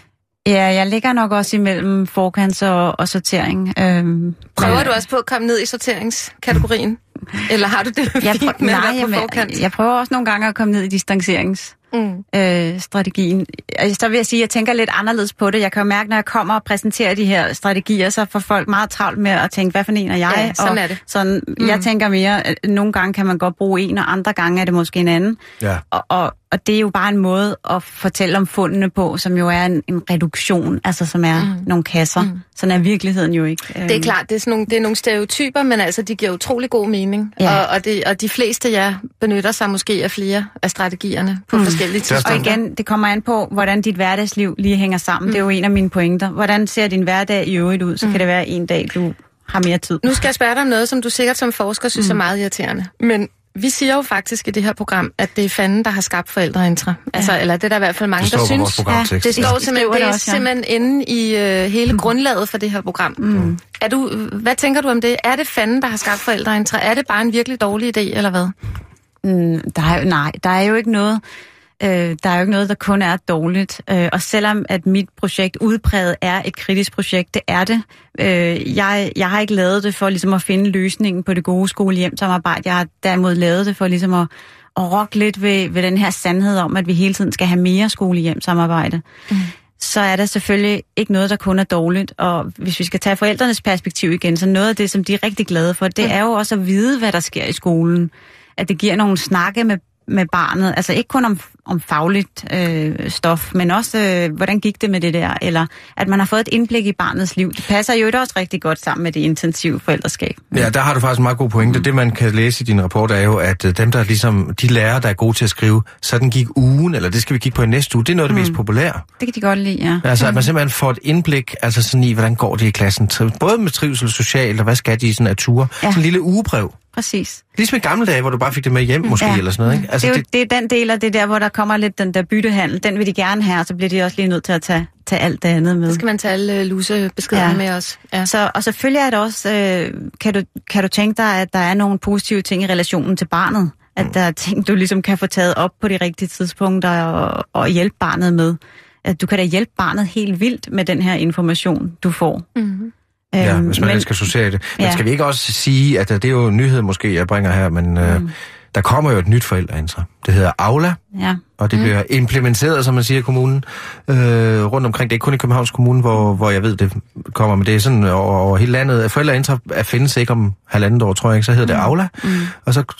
Ja, jeg ligger nok også imellem forkants og, og sortering. Øhm, Prøver du også på at komme ned i sorteringskategorien? Eller har du det fint jeg prøver, med nej, at være på forkant? Jeg, jeg prøver også nogle gange at komme ned i distanceringsstrategien. Mm. Øh, så vil jeg sige, at jeg tænker lidt anderledes på det. Jeg kan jo mærke, når jeg kommer og præsenterer de her strategier, så får folk meget travlt med at tænke, hvad for en er jeg? Ja, sådan og er det. Sådan, mm. Jeg tænker mere, at nogle gange kan man godt bruge en, og andre gange er det måske en anden. Ja. Og, og, og det er jo bare en måde at fortælle om fundene på, som jo er en, en reduktion, altså som er mm. nogle kasser. Mm. Sådan er virkeligheden jo ikke. Det er klart, det er, sådan nogle, det er nogle stereotyper, men altså, de giver utrolig god mening. Ja. Og, og, det, og de fleste, ja, benytter sig måske af flere af strategierne på mm. forskellige tidspunkter. Og igen, det kommer an på, hvordan dit hverdagsliv lige hænger sammen. Mm. Det er jo en af mine pointer. Hvordan ser din hverdag i øvrigt ud? Så mm. kan det være en dag, du har mere tid. Nu skal jeg spørge dig om noget, som du sikkert som forsker synes mm. er meget irriterende. Men vi siger jo faktisk i det her program, at det er fanden, der har skabt Forældreintra. Altså, ja. Eller det er der i hvert fald mange, der synes. Ja, det står simpelthen, det er også, simpelthen ja. inde i uh, hele mm. grundlaget for det her program. Mm. Er du, hvad tænker du om det? Er det fanden, der har skabt Forældreintra? Er det bare en virkelig dårlig idé, eller hvad? Mm, der er, nej, der er jo ikke noget... Øh, der er jo ikke noget, der kun er dårligt. Øh, og selvom at mit projekt udpræget er et kritisk projekt, det er det. Øh, jeg, jeg har ikke lavet det for ligesom at finde løsningen på det gode skole-hjem-samarbejde. Jeg har derimod lavet det for ligesom at, at rokke lidt ved, ved den her sandhed om, at vi hele tiden skal have mere skole-hjem-samarbejde. Mm. Så er der selvfølgelig ikke noget, der kun er dårligt. Og hvis vi skal tage forældrenes perspektiv igen, så noget af det, som de er rigtig glade for, det er jo også at vide, hvad der sker i skolen. At det giver nogle snakke med med barnet, altså ikke kun om, om fagligt øh, stof, men også, øh, hvordan gik det med det der, eller at man har fået et indblik i barnets liv. Det passer jo også rigtig godt sammen med det intensive forældreskab. Ja, der har du faktisk en meget god pointe. Mm. Det, man kan læse i din rapport, er jo, at dem, der ligesom, de lærere, der er gode til at skrive, sådan gik ugen, eller det skal vi kigge på i næste uge, det er noget af det mm. mest populære. Det kan de godt lide, ja. Altså, at man simpelthen får et indblik, altså sådan i, hvordan går det i klassen, både med trivsel, socialt, og hvad skal de i sådan af ture. Ja. Sådan en lille ugebrev. Præcis. Ligesom i gamle dage, hvor du bare fik det med hjem, måske, ja. Eller sådan noget, ikke? Altså, det, er jo, det... det er den del af det der, hvor der kommer lidt den der byttehandel. Den vil de gerne have, og så bliver de også lige nødt til at tage, tage alt det andet med. Så skal man tage alle lusebeskeder ja. med os. Ja. Så, og selvfølgelig er det også, øh, kan, du, kan du tænke dig, at der er nogle positive ting i relationen til barnet. At mm. der er ting, du ligesom kan få taget op på de rigtige tidspunkter og, og hjælpe barnet med. At du kan da hjælpe barnet helt vildt med den her information, du får. Mm. Ja, hvis man men, skal sortere det. Men ja. Skal vi ikke også sige, at det er jo en nyhed måske, jeg bringer her, men mm. øh, der kommer jo et nyt forældreintra. Det hedder Aula, ja. og det mm. bliver implementeret, som man siger, i kommunen, øh, rundt omkring. Det er ikke kun i Københavns Kommune, hvor, hvor jeg ved, det kommer, men det er sådan over, over hele landet. Forældreintra findes ikke om halvandet år, tror jeg ikke, så hedder mm. det Aula, mm. og så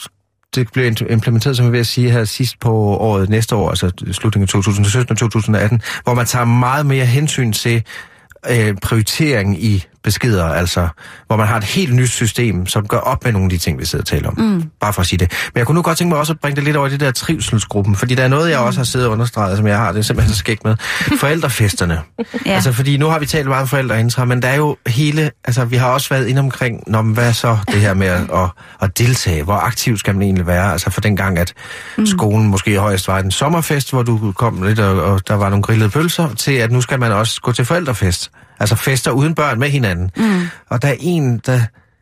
det blev implementeret, som jeg vil sige her sidst på året næste år, altså slutningen af to tusind og sytten og to tusind og atten, hvor man tager meget mere hensyn til øh, prioritering i beskeder, altså hvor man har et helt nyt system, som gør op med nogle af de ting, vi sidder og taler om. Mm. Bare for at sige det. Men jeg kunne nu godt tænke mig også at bringe det lidt over i det der trivselsgruppen, fordi der er noget, jeg også har siddet og understreget, som jeg har, det er simpelthen så skægt med. Forældrefesterne. Ja. Altså fordi nu har vi talt meget om forældreintra, men der er jo hele, altså vi har også været inde omkring, når hvad er så det her med at, at, at deltage, hvor aktiv skal man egentlig være, altså for den gang, at mm. skolen måske højst var en sommerfest, hvor du kom lidt, og, og der var nogle grillede pølser, til at nu skal man også gå til forældrefest. Altså fester uden børn med hinanden. Mm. Og der er en, der,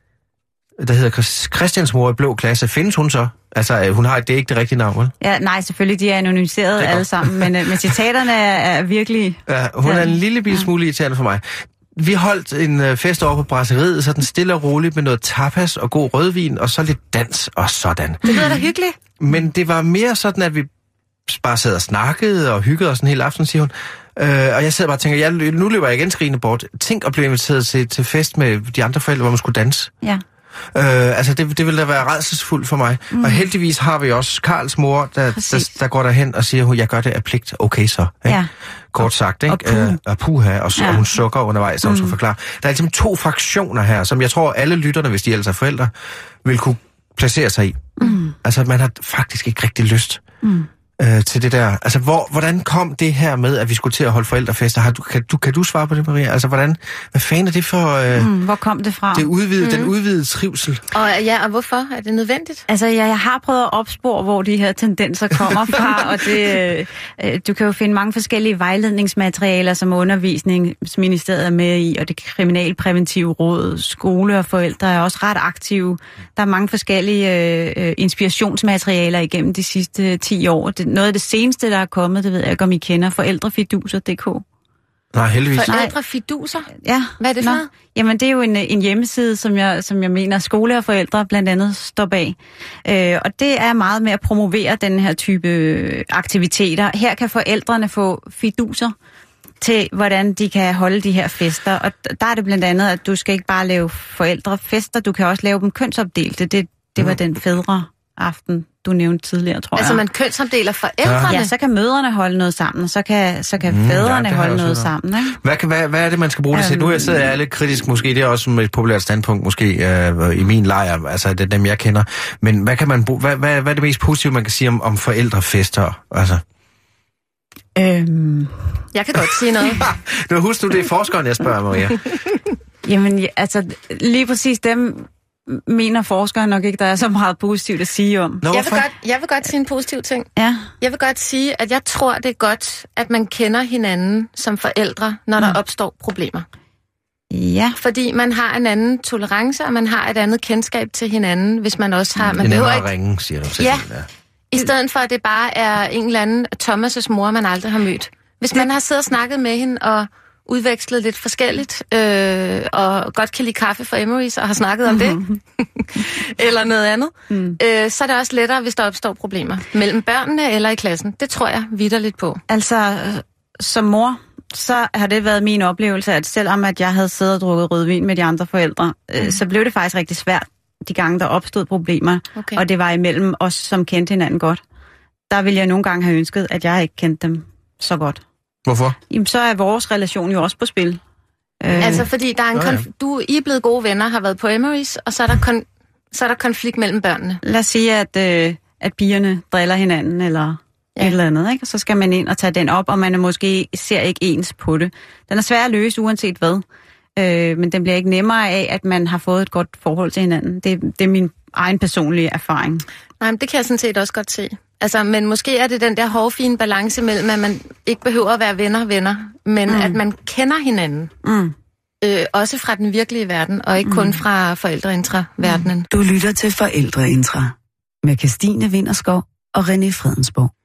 der hedder Christians mor i blå klasse. Findes hun så? Altså, hun har det er ikke det rigtige navn, vel? Ja, nej, selvfølgelig, de er anonymiseret er alle sammen, men, men citaterne er, er virkelig... Ja, hun ja. er en lille bitte smule irriterende for mig. Vi holdt en fest over på brasseriet, sådan stille og roligt med noget tapas og god rødvin, og så lidt dans og sådan. Det lyder da hyggeligt. Men det var mere sådan, at vi bare sad og snakkede og hyggede os en hel aften, siger hun. Øh, og jeg sidder bare og tænker, jeg, nu løber jeg igen skrigende bort. Tænk at blive inviteret til, til fest med de andre forældre, hvor man skulle danse. Ja. Øh, altså, det, det ville da være rædselsfuldt for mig. Mm. Og heldigvis har vi også Karls mor, der, der, der går derhen og siger, at jeg gør det af pligt. Okay så. Ikke? Ja. Kort sagt, ikke? Og, puh. øh, og puha, og, ja. og hun sukker undervejs, og hun mm. skal forklare. Der er ligesom to fraktioner her, som jeg tror, alle lytterne, hvis de ellers er forældre, vil kunne placere sig i. Mm. Altså, man har faktisk ikke rigtig lyst. Mm. Øh, til det der. Altså, hvor, hvordan kom det her med, at vi skulle til at holde forældrefester? Har du, kan, du, kan du svare på det, Maria? Altså, hvordan, hvad fanden er det for... Øh, mm, hvor kom det fra? Det udvidede, mm. Den udvidede trivsel. Og ja, og hvorfor? Er det nødvendigt? Altså, jeg, jeg har prøvet at opspore, hvor de her tendenser kommer fra, og det, øh, du kan jo finde mange forskellige vejledningsmaterialer, som Undervisningsministeriet er med i, og det kriminalpræventive råd, skole og forældre er også ret aktive. Der er mange forskellige øh, inspirationsmaterialer igennem de sidste ti år. Det, noget af det seneste, der er kommet, det ved jeg ikke, om I kender, forældrefiduser punktum d k. Nej, heldigvis. Forældrefiduser? Ja. Hvad er det for noget? Jamen, det er jo en, en hjemmeside, som jeg, som jeg mener, skole og forældre blandt andet står bag. Øh, og det er meget med at promovere den her type aktiviteter. Her kan forældrene få fiduser til, hvordan de kan holde de her fester. Og der er det blandt andet, at du skal ikke bare lave forældrefester, du kan også lave dem kønsopdelte. Det, det var mm. den fædre aften, du nævnte tidligere, tror altså, jeg. Altså man kønsopdeler forældrene? Ja, så kan mødrene holde noget sammen, og så kan, så kan mm, fædrene ja, holde noget sammen. Ikke? Hvad, kan, hvad, hvad er det, man skal bruge det til? Nu jeg sidder jeg lidt kritisk, måske det er også et populært standpunkt, måske øh, i min lejr, altså det er dem, jeg kender. Men hvad kan man bruge, hvad, hvad, hvad er det mest positive, man kan sige om, om forældrefester? Altså? Øhm... Jeg kan godt sige noget. Nu husk du, det er forskeren, jeg spørger, Maria. Jamen, altså lige præcis dem... mener forskere nok ikke, der er så meget positivt at sige om. Nå, jeg, vil godt, jeg vil godt sige en positiv ting. Ja. Jeg vil godt sige, at jeg tror, det er godt, at man kender hinanden som forældre, når der mm. opstår problemer. Ja. Fordi man har en anden tolerance, og man har et andet kendskab til hinanden, hvis man også har... Man det er behøver ikke... ringe, siger du selv. Ja. ja. I stedet for, at det bare er en eller anden Thomas' mor, man aldrig har mødt. Hvis man har siddet og snakket med hende og udvekslet lidt forskelligt, øh, og godt kan lide kaffe fra Emery's og har snakket om det, eller noget andet, mm. øh, så er det også lettere, hvis der opstår problemer mellem børnene eller i klassen. Det tror jeg vitterligt på. Altså, som mor, så har det været min oplevelse, at selvom at jeg havde siddet og drukket rødvin med de andre forældre, øh, mm. så blev det faktisk rigtig svært, de gange, der opstod problemer, okay. og det var imellem os, som kendte hinanden godt. Der ville jeg nogle gange have ønsket, at jeg ikke kendte dem så godt. Hvorfor? Jamen, så er vores relation jo også på spil. Øh... Altså, fordi der er en konf- du I er blevet gode venner, har været på Emery's, og så er der, kon- så er der konflikt mellem børnene. Lad os sige, at, øh, at pigerne driller hinanden, eller ja. et eller andet, ikke? Så skal man ind og tage den op, og man måske ser ikke ens på det. Den er svær at løse, uanset hvad. Øh, men den bliver ikke nemmere af, at man har fået et godt forhold til hinanden. Det, det er min egen personlige erfaring. Nej, men det kan jeg sådan set også godt se. Altså, men måske er det den der hårfine balance mellem, at man ikke behøver at være venner-venner, men mm. at man kender hinanden. Mm. Øh, også fra den virkelige verden, og ikke mm. kun fra forældreintra-verdenen. Du lytter til Forældreintra med Kirstine Vinterskov og René Fredensborg.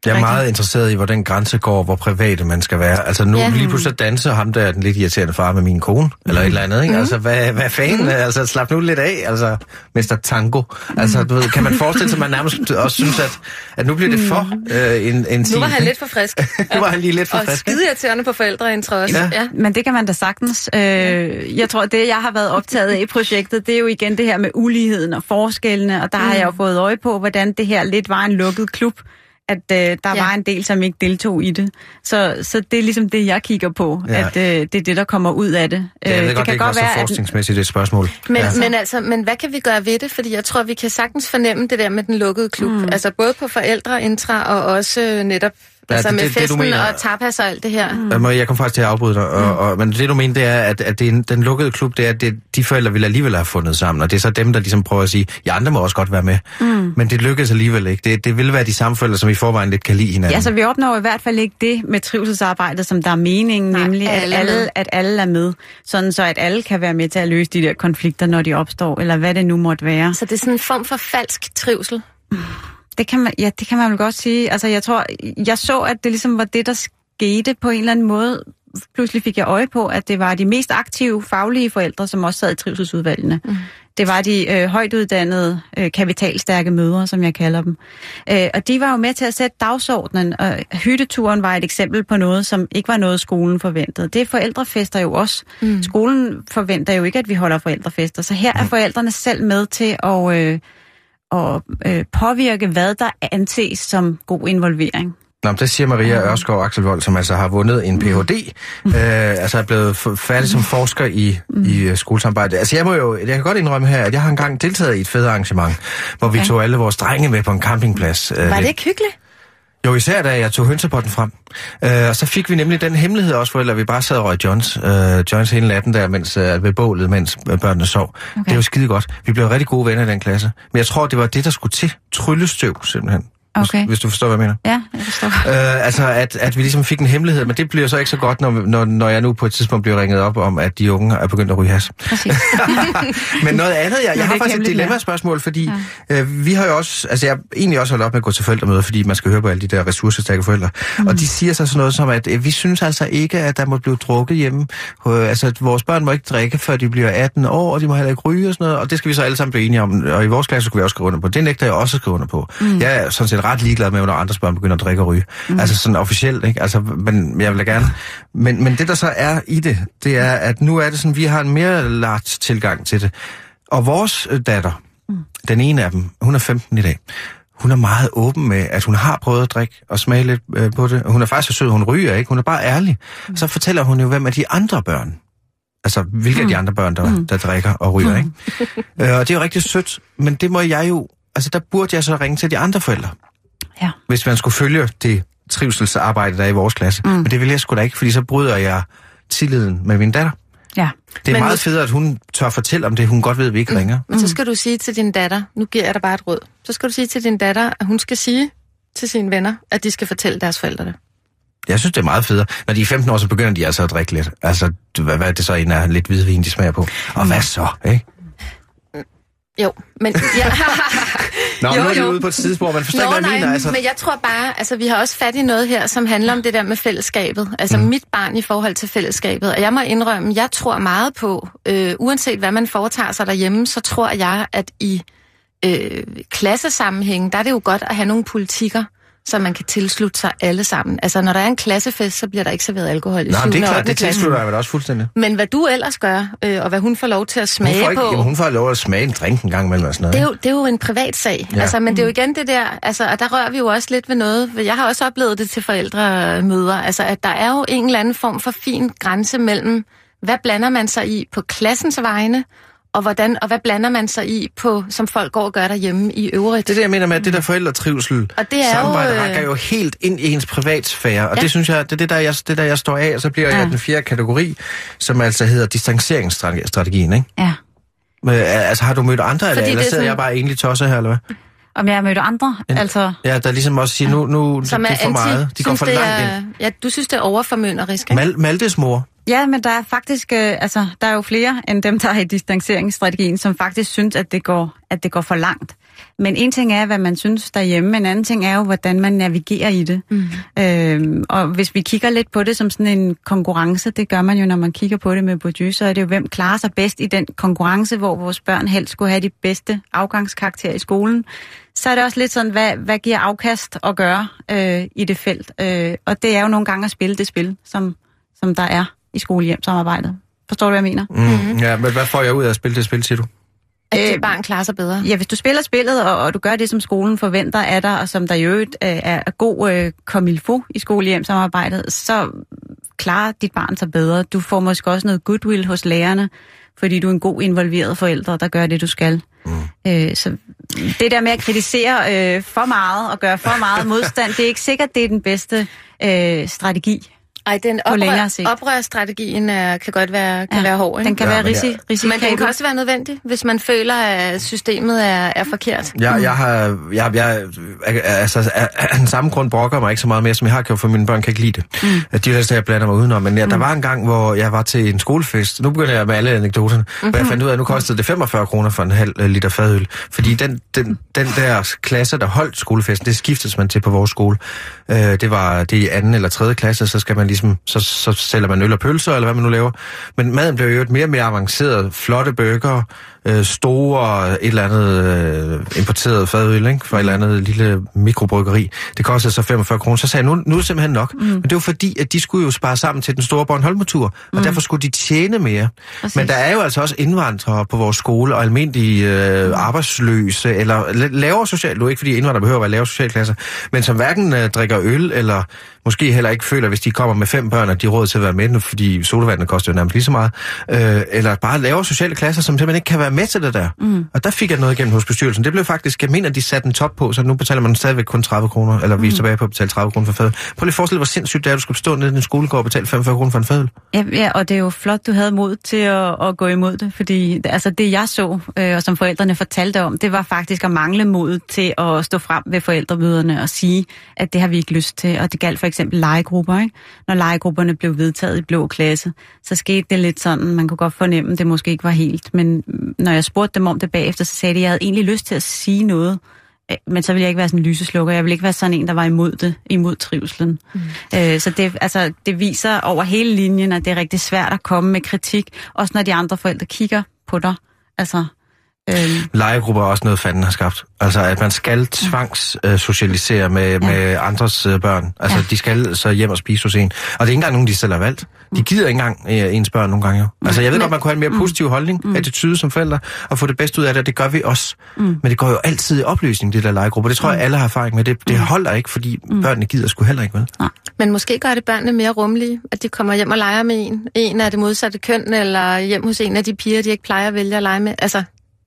Jeg er meget interesseret i, hvor den grænse går, hvor private man skal være. Altså nu ja. lige pludselig danser ham der, den lidt irriterende far med min kone, mm. eller et eller andet, ikke? Mm. Altså hvad, hvad fanden? Mm. Altså slap nu lidt af, altså mister Tango. Altså du ved, kan man forestille sig, at man nærmest også synes, at, at nu bliver det for øh, en, en Nu var han lidt for frisk. Nu var han lige lidt for og frisk. Og skide irriterende på forældreintra også. Ja. ja, men det kan man da sagtens. Øh, jeg tror, det jeg har været optaget af i projektet, det er jo igen det her med uligheden og forskellene, og der mm. har jeg jo fået øje på, hvordan det her lidt var en lukket klub, at øh, der ja. var en del, som ikke deltog i det. Så, så det er ligesom det, jeg kigger på, ja. at øh, det er det, der kommer ud af det. Ja, jeg ved det godt, kan det ikke godt være så forskningsmæssigt et spørgsmål. Men, ja. men, altså, men hvad kan vi gøre ved det? Fordi jeg tror, vi kan sagtens fornemme det der med den lukkede klub. Mm. Altså både på forældreintra og også netop ja, altså det, med det, festen det, mener, og tapas og alt det her. Mm. Jeg kom faktisk til at afbryde dig, og, og, men det du mener, det er, at, at det er, den lukkede klub, det er, at det, de forældre vil alligevel have fundet sammen, og det er så dem, der ligesom prøver at sige, ja, andre må også godt være med. Mm. Men det lykkes alligevel ikke. Det, det vil være de samme forældre, som i forvejen lidt kan lide hinanden. Ja, så vi opnår i hvert fald ikke det med trivselsarbejdet, som der er meningen, Nej, nemlig at alle, at alle er med, sådan så at alle kan være med til at løse de der konflikter, når de opstår, eller hvad det nu måtte være. Så det er sådan en form for falsk trivsel? Det kan man, ja, det kan man vel godt sige. Altså, jeg tror, jeg så, at det ligesom var det, der skete på en eller anden måde. Pludselig fik jeg øje på, at det var de mest aktive, faglige forældre, som også sad i trivselsudvalgene. Mm. Det var de øh, højtuddannede, øh, kapitalstærke mødre, som jeg kalder dem. Øh, og de var jo med til at sætte dagsordenen, og hytteturen var et eksempel på noget, som ikke var noget, skolen forventede. Det er forældrefester jo også. Mm. Skolen forventer jo ikke, at vi holder forældrefester, så her er forældrene selv med til at... Øh, og øh, påvirke, hvad der anses som god involvering. Nå, det siger Maria Ørskov Axelvold, som altså har vundet en P H D, mm. øh, altså er blevet færdig som forsker i, mm. i skolesamarbejde. Altså jeg må jo, jeg kan godt indrømme her, at jeg har engang deltaget i et fædrearrangement, hvor vi okay. tog alle vores drenge med på en campingplads. Var det ikke hyggeligt? Jo, især da jeg tog hønsepotten frem. Øh, og så fik vi nemlig den hemmelighed også, forældre, vi bare sad og røg Johns, øh, Johns hele natten der, mens, øh, ved bålet, mens børnene sov. Okay. Det var skide godt. Vi blev rigtig gode venner i den klasse. Men jeg tror, det var det, der skulle til. Tryllestøv, simpelthen. Okay. Hvis du forstår, hvad jeg mener. Ja, jeg forstår. Øh, altså, at, at vi ligesom fik en hemmelighed, men det bliver så ikke så godt, når, når, når jeg nu på et tidspunkt bliver ringet op om, at de unge er begyndt at ryge has. Præcis. Men noget andet, jeg, jeg har faktisk et dilemma-spørgsmål, fordi ja. øh, vi har jo også, altså jeg har egentlig også holdt op med at gå til forældremøder, fordi man skal høre på alle de der ressourcestærke forældre, mm. og de siger så sådan noget som, at øh, vi synes altså ikke, at der må blive drukket hjemme. Øh, altså, at vores børn må ikke drikke, før de bliver atten år, og de må heller ikke ryge og sådan noget, og det skal vi så alle sammen blive enige om, og i vores klasse skulle vi også skrive under på. Det nægter jeg også at skrive under på. Mm. Jeg er sådan set ret ligeglad med, når andres børn begynder at drikke og ryge. Mm. Altså sådan officielt, ikke? Altså, men jeg vil da gerne. Men, men det, der så er i det, det er, at nu er det sådan, vi har en mere large tilgang til det. Og vores datter, mm. den ene af dem, hun er femten i dag, hun er meget åben med, at hun har prøvet at drikke og smage lidt øh, på det. Hun er faktisk så sød, hun ryger ikke. Hun er bare ærlig. Mm. Så fortæller hun jo, hvem er de andre børn. Altså, hvilke mm. af de andre børn, der, mm. der drikker og ryger, ikke? øh, og det er jo rigtig sødt, men det må jeg jo... Altså, der burde jeg så ringe til de andre forældre. Ja. Hvis man skulle følge det trivselsarbejde, der er i vores klasse. Mm. Men det vil jeg sgu da ikke, fordi så bryder jeg tilliden med min datter. Ja. Det er men meget fedt, at hun tør fortælle om det, hun godt ved, at vi ikke ringer. Men mm. så skal du sige til din datter, nu giver jeg dig bare et råd, så skal du sige til din datter, at hun skal sige til sine venner, at de skal fortælle deres forældre det. Jeg synes, det er meget federe. Når de er femten år, så begynder de altså at drikke lidt. Altså, hvad, hvad er det så en af lidt hvidvin, de smager på? Og hvad så, ikke? Jo, men... Ja. Nå, jo, nu er de ude på et sidespor, man forstår ikke, hvad jeg mener. Altså. Men jeg tror bare, altså vi har også fat i noget her, som handler om det der med fællesskabet. Altså mm. mit barn i forhold til fællesskabet. Og jeg må indrømme, jeg tror meget på, øh, uanset hvad man foretager sig derhjemme, så tror jeg, at i øh, klassesammenhæng, der er det jo godt at have nogle politikker, så man kan tilslutte sig alle sammen. Altså, når der er en klassefest, så bliver der ikke serveret alkohol i syvende og ottende klasse. Nej, det er klart, det tilslutter jeg vel også fuldstændig. Men hvad du ellers gør, øh, og hvad hun får lov til at smage hun får ikke, på... Jamen, hun får lov at smage en drink en gang imellem og sådan noget. Det er jo, det er jo en privat sag. Ja. Altså, men det er jo igen det der... Altså, og der rører vi jo også lidt ved noget. Jeg har også oplevet det til forældremøder. Altså, at der er jo en eller anden form for fin grænse mellem, hvad blander man sig i på klassens vegne, og hvordan og hvad blander man sig i på, som folk går og gør derhjemme i øvrigt. Det er det, jeg mener med, at det der forældretrivsel og det er samarbejde jo, rækker jo helt ind i ens privatsfære, og ja. det synes jeg, det er det der jeg, det der jeg står af, og så bliver ja. jeg den fjerde kategori, som altså hedder distanceringsstrategien, ikke? Ja. Men, altså har du mødt andre, eller, eller sidder sådan... jeg bare egentlig tosset her, eller hvad? Om jeg har mødt andre, en, altså... Ja, der ligesom også siger, nu, nu som det er for anti, meget. De går for langt er, ind. Ja, du synes, det er overformynderisk, ikke? Mal, Maltes mor. Ja, men der er faktisk, øh, altså, der er jo flere end dem, der er i distanceringsstrategien, som faktisk synes, at det går, at det går for langt. Men en ting er, hvad man synes derhjemme, en anden ting er jo, hvordan man navigerer i det. Mm. Øhm, og hvis vi kigger lidt på det som sådan en konkurrence, det gør man jo, når man kigger på det med Bourdieu, så er det jo, hvem klarer sig bedst i den konkurrence, hvor vores børn helst skulle have de bedste afgangskarakterer i skolen. Så er det også lidt sådan, hvad, hvad giver afkast at gøre øh, i det felt. Øh, og det er jo nogle gange at spille det spil, som, som der er i skole-hjem-samarbejdet. Forstår du, hvad jeg mener? Mm. Ja, men hvad får jeg ud af at spille det spil, siger du? At dit barn klarer sig bedre. Ja, hvis du spiller spillet, og, og du gør det, som skolen forventer af dig, og som der i øvrigt øh, er god øh, comme il faut i skole-hjem-samarbejdet, så klarer dit barn sig bedre. Du får måske også noget goodwill hos lærerne, fordi du er en god involveret forælder, der gør det, du skal. Mm. Øh, så det der med at kritisere øh, for meget og gøre for meget modstand, det er ikke sikkert, det er den bedste øh, strategi. Ej, den oprør, oprørstrategien er, kan godt være, kan ja, være hård, ikke? Den kan ja, være risi, ja. risikabel. Men den kan også være nødvendig, hvis man føler, at systemet er, er forkert. Ja, jeg har, jeg, jeg, altså, af den samme grund brokker mig ikke så meget mere, som jeg har gjort, for mine børn kan ikke lide det. Mm. De er jeg blander mig udenom, men ja, der var en gang, hvor jeg var til en skolefest. Nu begynder jeg med alle anekdoterne, mm-hmm. hvor jeg fandt ud af, at nu kostede det femogfyrre kroner for en halv liter fadøl. Fordi den, den, den der klasse, der holdt skolefesten, det skiftes man til på vores skole. Det var det i anden eller tredje klasse, så skal man ligesom, så, så sælger man øl og pølser, eller hvad man nu laver. Men maden blev jo mere og mere avanceret. Flotte burger, øh, store, et eller andet øh, importeret fadøl, ikke? For et eller andet lille mikrobryggeri. Det kostede så femogfyrre kroner. Så sagde jeg, nu, nu er det simpelthen nok. Mm. Men det var fordi, at de skulle jo spare sammen til den store Bornholmer-tur, og mm. derfor skulle de tjene mere. Præcis. Men der er jo altså også indvandrere på vores skole, og almindelige øh, arbejdsløse, eller lavere social, nu ikke fordi indvandrere behøver at være lavere socialklasser, men som hverken øh, drikker øl, eller måske heller ikke føler, hvis de kommer med fem børn, at de har råd til at være med, fordi sodavandet koster jo nærmest lige så meget, øh, eller bare lavere sociale klasser, som simpelthen ikke kan være med til det der. Mm. Og der fik jeg noget igennem hos bestyrelsen. Det blev faktisk, jeg mener, de satte en top på, så nu betaler man stadigvæk kun tredive kroner, eller vi er mm. tilbage på at betale tredive kroner for fadøl. Prøv lige at forestille dig, hvor sindssygt det er, at du skal stå nede i en skolegård og betale femogfyrre kroner for en fadøl. Ja, ja, og det er jo flot, du havde mod til at, at gå imod det, fordi altså det jeg så, øh, og som forældrene fortalte om, det var faktisk at mangle mod til at stå frem ved forældremøderne og sige, at det har vi ikke lyst til, og det galt for eksempel legegrupper, ikke? Når legegrupperne blev vedtaget i blå klasse, så skete det lidt sådan, man kunne godt fornemme, det måske ikke var helt, men når jeg spurgte dem om det bagefter, så sagde de, at jeg havde egentlig lyst til at sige noget, men så ville jeg ikke være sådan en lyseslukker, jeg ville ikke være sådan en, der var imod det, imod trivselen. Mm. Øh, så det, altså, det viser over hele linjen, at det er rigtig svært at komme med kritik, også når de andre forældre kigger på dig. Altså, Øhm. Legegrupper er også noget, fanden har skabt. Altså, at man skal tvangssocialisere med, ja. med andres øh, børn. Altså, ja. de skal så hjem og spise hos en. Og det er ikke engang nogen, de selv har valgt. De gider ikke engang øh, ens børn nogle gange jo. Altså, jeg ved men, godt, man kunne have en mere positiv holdning, mm. attitude som forældre, og få det bedste ud af det, og det gør vi også. Mm. Men det går jo altid i opløsning, det der legegrupper. Det tror jeg, alle har erfaring med. Det, det holder ikke, fordi mm. børnene gider sgu heller ikke, vel? Ja. Men måske gør det børnene mere rummelige, at de kommer hjem og leger med en. En af det modsatte køn, eller hjem hos en af de piger, de ikke plejer at vælge at lege med. Altså,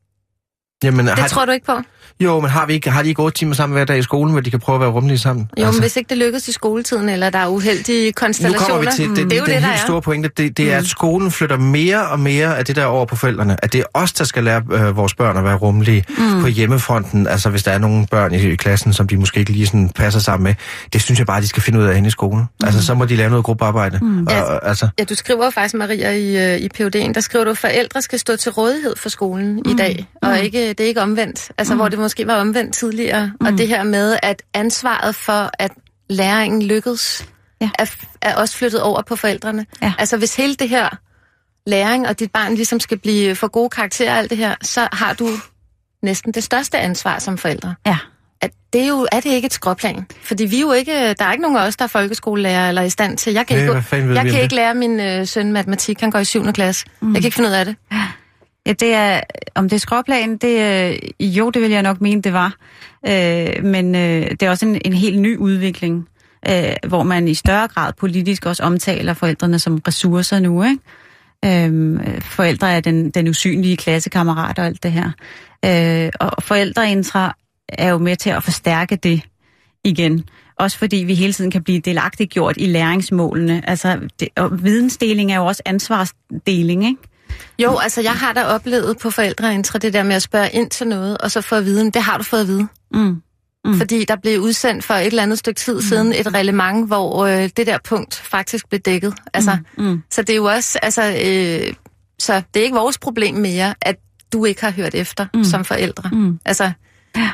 Jamen, det tror de... du ikke på? Jo, men har, vi ikke, har de ikke otte timer sammen hver dag i skolen, hvor de kan prøve at være rummelige sammen? Jo, altså. Men hvis ikke det lykkes i skoletiden, eller der er uheldige konstellationer, nu kommer vi til, det, det, det er jo det, det, der helt er. store pointe, det, det er, at skolen flytter mere og mere af det der over på forældrene. At det er os, der skal lære øh, vores børn at være rummelige mm. på hjemmefronten. Altså, hvis der er nogle børn i, i klassen, som de måske ikke lige sådan passer sammen med, det synes jeg bare, de skal finde ud af henne i skolen. Mm. Altså, så må de lave noget gruppearbejde. Mm. Og, ja, altså. ja, du skriver jo faktisk, Maria, i, i P H D'en, der skriver du, at forældre skal stå til rådighed for skolen mm. i dag, og mm. ikke, det er ikke omvendt. Altså, mm. hvor det måske var omvendt tidligere. Mm. Og det her med, at ansvaret for, at læringen lykkedes, ja. er, er også flyttet over på forældrene. Ja. Altså, hvis hele det her læring, og dit barn ligesom skal blive for gode karakterer og alt det her, så har du næsten det største ansvar som forældre. Ja. At det er jo, er det ikke et skråplan? Fordi vi er jo ikke, der er ikke nogen af os, der er folkeskolelærer eller i stand til. Jeg kan hey, ikke, jeg kan ikke lære min øh, søn matematik, han går i syvende klasse. Mm. Jeg kan ikke finde ud af det. Ja, det er, om det er skråplan, det er, jo, det vil jeg nok mene, det var. Øh, men øh, det er også en, en helt ny udvikling, øh, hvor man i større grad politisk også omtaler forældrene som ressourcer nu, ikke? Øh, forældre er den, den usynlige klassekammerat og alt det her. Øh, og forældreintra er jo med til at forstærke det igen. Også fordi vi hele tiden kan blive delagtiggjort i læringsmålene. Altså, det, og vidensdeling er jo også ansvarsdeling, ikke? Jo, altså jeg har da oplevet på forældreintra det der med at spørge ind til noget, og så få at vide, det har du fået at vide. Mm. Mm. Fordi der blev udsendt for et eller andet stykke tid mm. siden et reglement, hvor øh, det der punkt faktisk blev dækket. Altså, mm. Mm. Så det er jo også, altså, øh, så det er ikke vores problem mere, at du ikke har hørt efter mm. som forældre. Mm. Altså, Ja.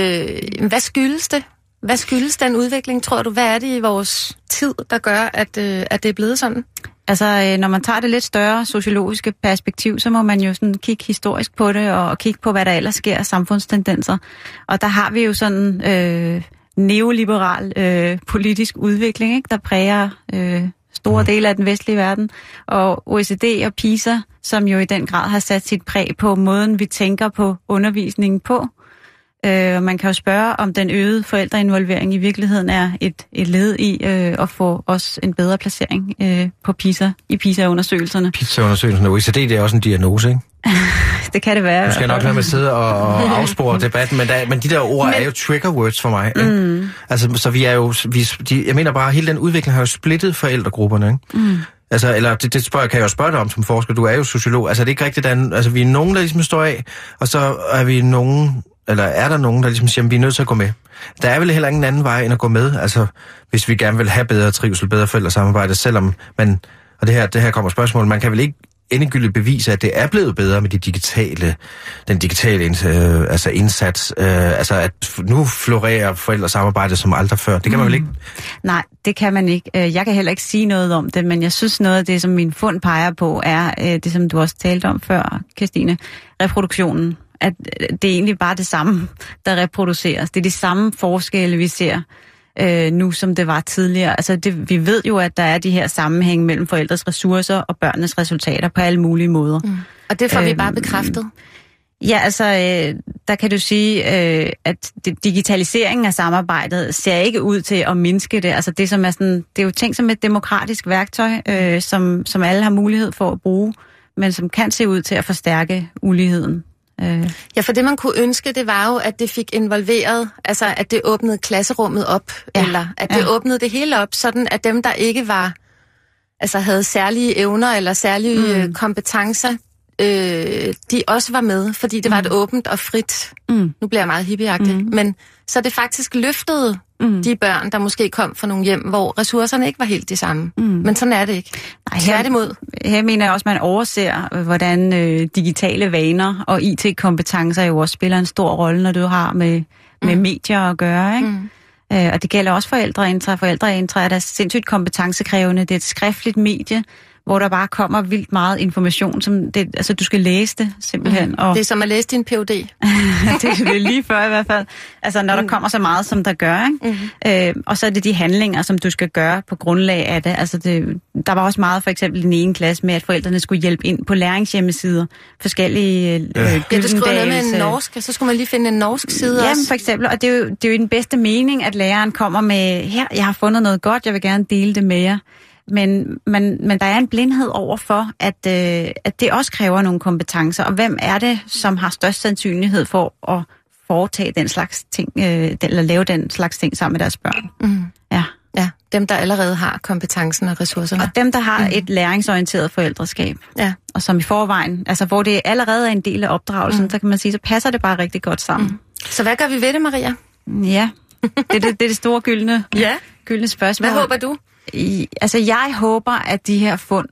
Øh, hvad skyldes det? Hvad skyldes den udvikling, tror du? Hvad er det i vores tid, der gør, at, øh, at det er blevet sådan? Altså, når man tager det lidt større sociologiske perspektiv, så må man jo sådan kigge historisk på det, og, og kigge på, hvad der ellers sker af samfundstendenser. Og der har vi jo sådan øh, neoliberal øh, politisk udvikling, ikke, der præger øh, store dele af den vestlige verden. Og O E C D og PISA, som jo i den grad har sat sit præg på måden, vi tænker på undervisningen på. Øh, man kan jo spørge, om den øgede forældreinvolvering i virkeligheden er et, et led i øh, at få os en bedre placering øh, på PISA, i PISA-undersøgelserne. PISA-undersøgelserne, O E C D, det er også en diagnose, ikke? Det kan det være. Du skal nok lade mig sidde og, og afspore debatten, men, der, men de der ord men... er jo trigger words for mig. Ikke? Mm. Altså, så vi er jo... Vi, de, jeg mener bare, hele den udvikling har jo splittet forældregrupperne, ikke? Mm. Altså, eller det, det spørger, kan jeg jo spørge dig om som forsker. Du er jo sociolog. Altså, det er ikke rigtigt, der, altså, vi er nogen, der ligesom står af, og så er vi nogen... Eller er der nogen, der ligesom siger, at vi er nødt til at gå med? Der er vel heller ingen anden vej end at gå med, altså hvis vi gerne vil have bedre trivsel, bedre forældresamarbejde, selvom man, og det her, det her kommer spørgsmål, man kan vel ikke endegyldigt bevise, at det er blevet bedre med de digitale, den digitale øh, altså indsats, øh, altså at nu florerer forældresamarbejde som aldrig før. Det kan man vel ikke? Nej, det kan man ikke. Jeg kan heller ikke sige noget om det, men jeg synes noget af det, som min fund peger på, er det, som du også talte om før, Kirstine, reproduktionen. At det er egentlig bare det samme, der reproduceres. Det er de samme forskelle, vi ser øh, nu, som det var tidligere. Altså, det, vi ved jo, at der er de her sammenhæng mellem forældres ressourcer og børnenes resultater på alle mulige måder. Mm. Og det får øh, vi bare bekræftet? Ja, altså, øh, der kan du sige, øh, at digitaliseringen af samarbejdet ser ikke ud til at mindske det. Altså, det, som er sådan, det er jo ting som et demokratisk værktøj, øh, som, som alle har mulighed for at bruge, men som kan se ud til at forstærke uligheden. Ja, for det man kunne ønske, det var jo, at det fik involveret, altså at det åbnede klasserummet op, ja. Eller at det ja. åbnede det hele op, sådan at dem, der ikke var, altså havde særlige evner eller særlige mm. kompetencer, øh, de også var med, fordi det var et åbent og frit, mm. nu bliver jeg meget hippieagtig, mm. men så det faktisk løftede mm. de børn, der måske kom fra nogle hjem, hvor ressourcerne ikke var helt de samme. Mm. Men sådan er det ikke. Nej, tværtimod. Her, her mener jeg også, at man overser, hvordan øh, digitale vaner og I T-kompetencer jo også spiller en stor rolle, når du har med, med mm. medier at gøre, ikke? Mm. Øh, og det gælder også forældreintra. Forældreintra er der sindssygt kompetencekrævende. Det er et skriftligt medie, hvor der bare kommer vildt meget information, som det, altså du skal læse det simpelthen. Mm. Og det er som at læse din P H D. det, det er lige før i hvert fald. Altså når mm. der kommer så meget, som der gør, ikke? Mm. Øh, og så er det de handlinger, som du skal gøre på grundlag af det. Altså det, der var også meget for eksempel i den ene klasse med, at forældrene skulle hjælpe ind på læringshjemmesider. Forskellige øh, ja. Ja, du skulle noget med en norsk, og så skulle man lige finde en norsk side ja, også. for eksempel. Og det er, jo, det er jo i den bedste mening, at læreren kommer med, her, jeg har fundet noget godt, jeg vil gerne dele det med jer. Men, men, men der er en blindhed over for, at, øh, at det også kræver nogle kompetencer. Og hvem er det, som har størst sandsynlighed for at foretage den slags ting, øh, eller lave den slags ting sammen med deres børn? Mm. Ja. Ja, dem der allerede har kompetencen og ressourcerne. Og dem der har mm. et læringsorienteret forældreskab. Ja. Og som i forvejen, altså hvor det allerede er en del af opdragelsen, mm. så kan man sige, så passer det bare rigtig godt sammen. Mm. Så hvad gør vi ved det, Maria? Ja, det, det, det er det store gyldne, ja. gyldne spørgsmål. Hvad håber du? I, altså jeg håber, at de her fund,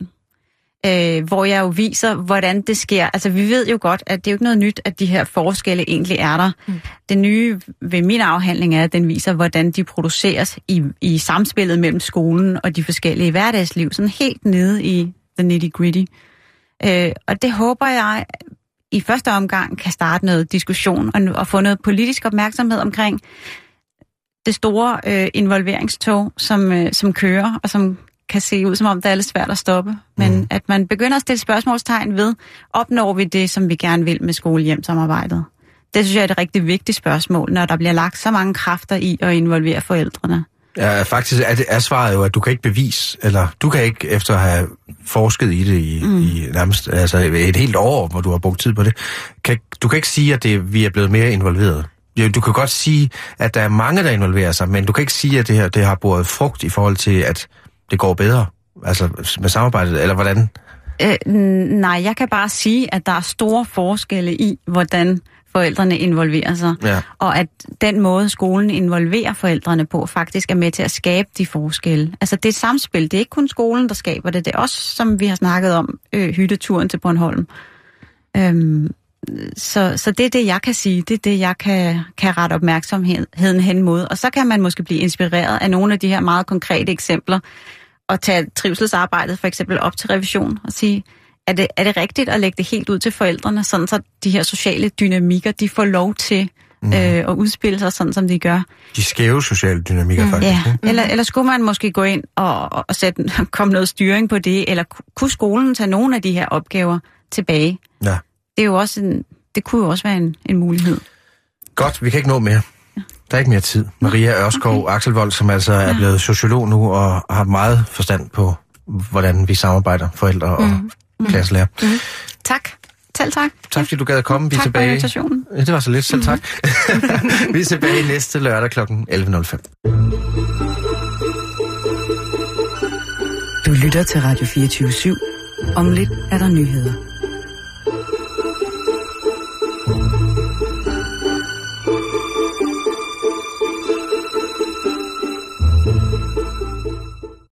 øh, hvor jeg jo viser, hvordan det sker. Altså vi ved jo godt, at det er jo ikke noget nyt, at de her forskelle egentlig er der. Mm. Det nye ved min afhandling er, at den viser, hvordan de produceres i, i samspillet mellem skolen og de forskellige hverdagsliv. Sådan helt nede i the nitty-gritty. Øh, og det håber jeg i første omgang kan starte noget diskussion og, og få noget politisk opmærksomhed omkring det store øh, involveringstog, som, øh, som kører, og som kan se ud, som om det er lidt svært at stoppe. Men mm. at man begynder at stille spørgsmålstegn ved, opnår vi det, som vi gerne vil med skole-hjem-samarbejdet? Det synes jeg er et rigtig vigtigt spørgsmål, når der bliver lagt så mange kræfter i at involvere forældrene. Ja, faktisk er, det, er svaret jo, at du kan ikke bevise, eller du kan ikke, efter at have forsket i det i, mm. i nærmest altså et helt år, hvor du har brugt tid på det, kan, du kan ikke sige, at det, vi er blevet mere involveret. Jo, du kan godt sige, at der er mange, der involverer sig, men du kan ikke sige, at det her det har båret frugt i forhold til, at det går bedre, altså med samarbejdet, eller hvordan? Øh, nej, jeg kan bare sige, at der er store forskelle i, hvordan forældrene involverer sig, ja. Og at den måde, skolen involverer forældrene på, faktisk er med til at skabe de forskelle. Altså det er et samspil, det er ikke kun skolen, der skaber det, det er også, som vi har snakket om, øh, hytteturen til Bornholm. Øhm, så, så det er det, jeg kan sige. Det er det, jeg kan, kan rette opmærksomheden hen mod. Og så kan man måske blive inspireret af nogle af de her meget konkrete eksempler, og tage trivselsarbejdet for eksempel op til revision og sige, er det, er det rigtigt at lægge det helt ud til forældrene, sådan så de her sociale dynamikker, de får lov til mm. øh, at udspille sig, sådan som de gør. De skæve sociale dynamikker, mm. faktisk. Ja, mm. eller, eller skulle man måske gå ind og, og sætte, komme noget styring på det, eller kunne skolen tage nogle af de her opgaver tilbage? Ja. Det er jo også en, det kunne jo også være en, en mulighed. Godt, vi kan ikke nå mere. Der er ikke mere tid. Maria Ørskov okay. Axelvold, som altså er blevet sociolog nu og har meget forstand på, hvordan vi samarbejder, forældre og mm. klasselærer. Mm. Tak. Selv tak. Tak fordi du gad at komme. Vi er tak tilbage. for invitationen. Ja, det var så lidt. Selv tak. Mm. Vi er tilbage næste lørdag klokken elleve nul fem. Du lytter til Radio fireogtyve syv. Om lidt er der nyheder.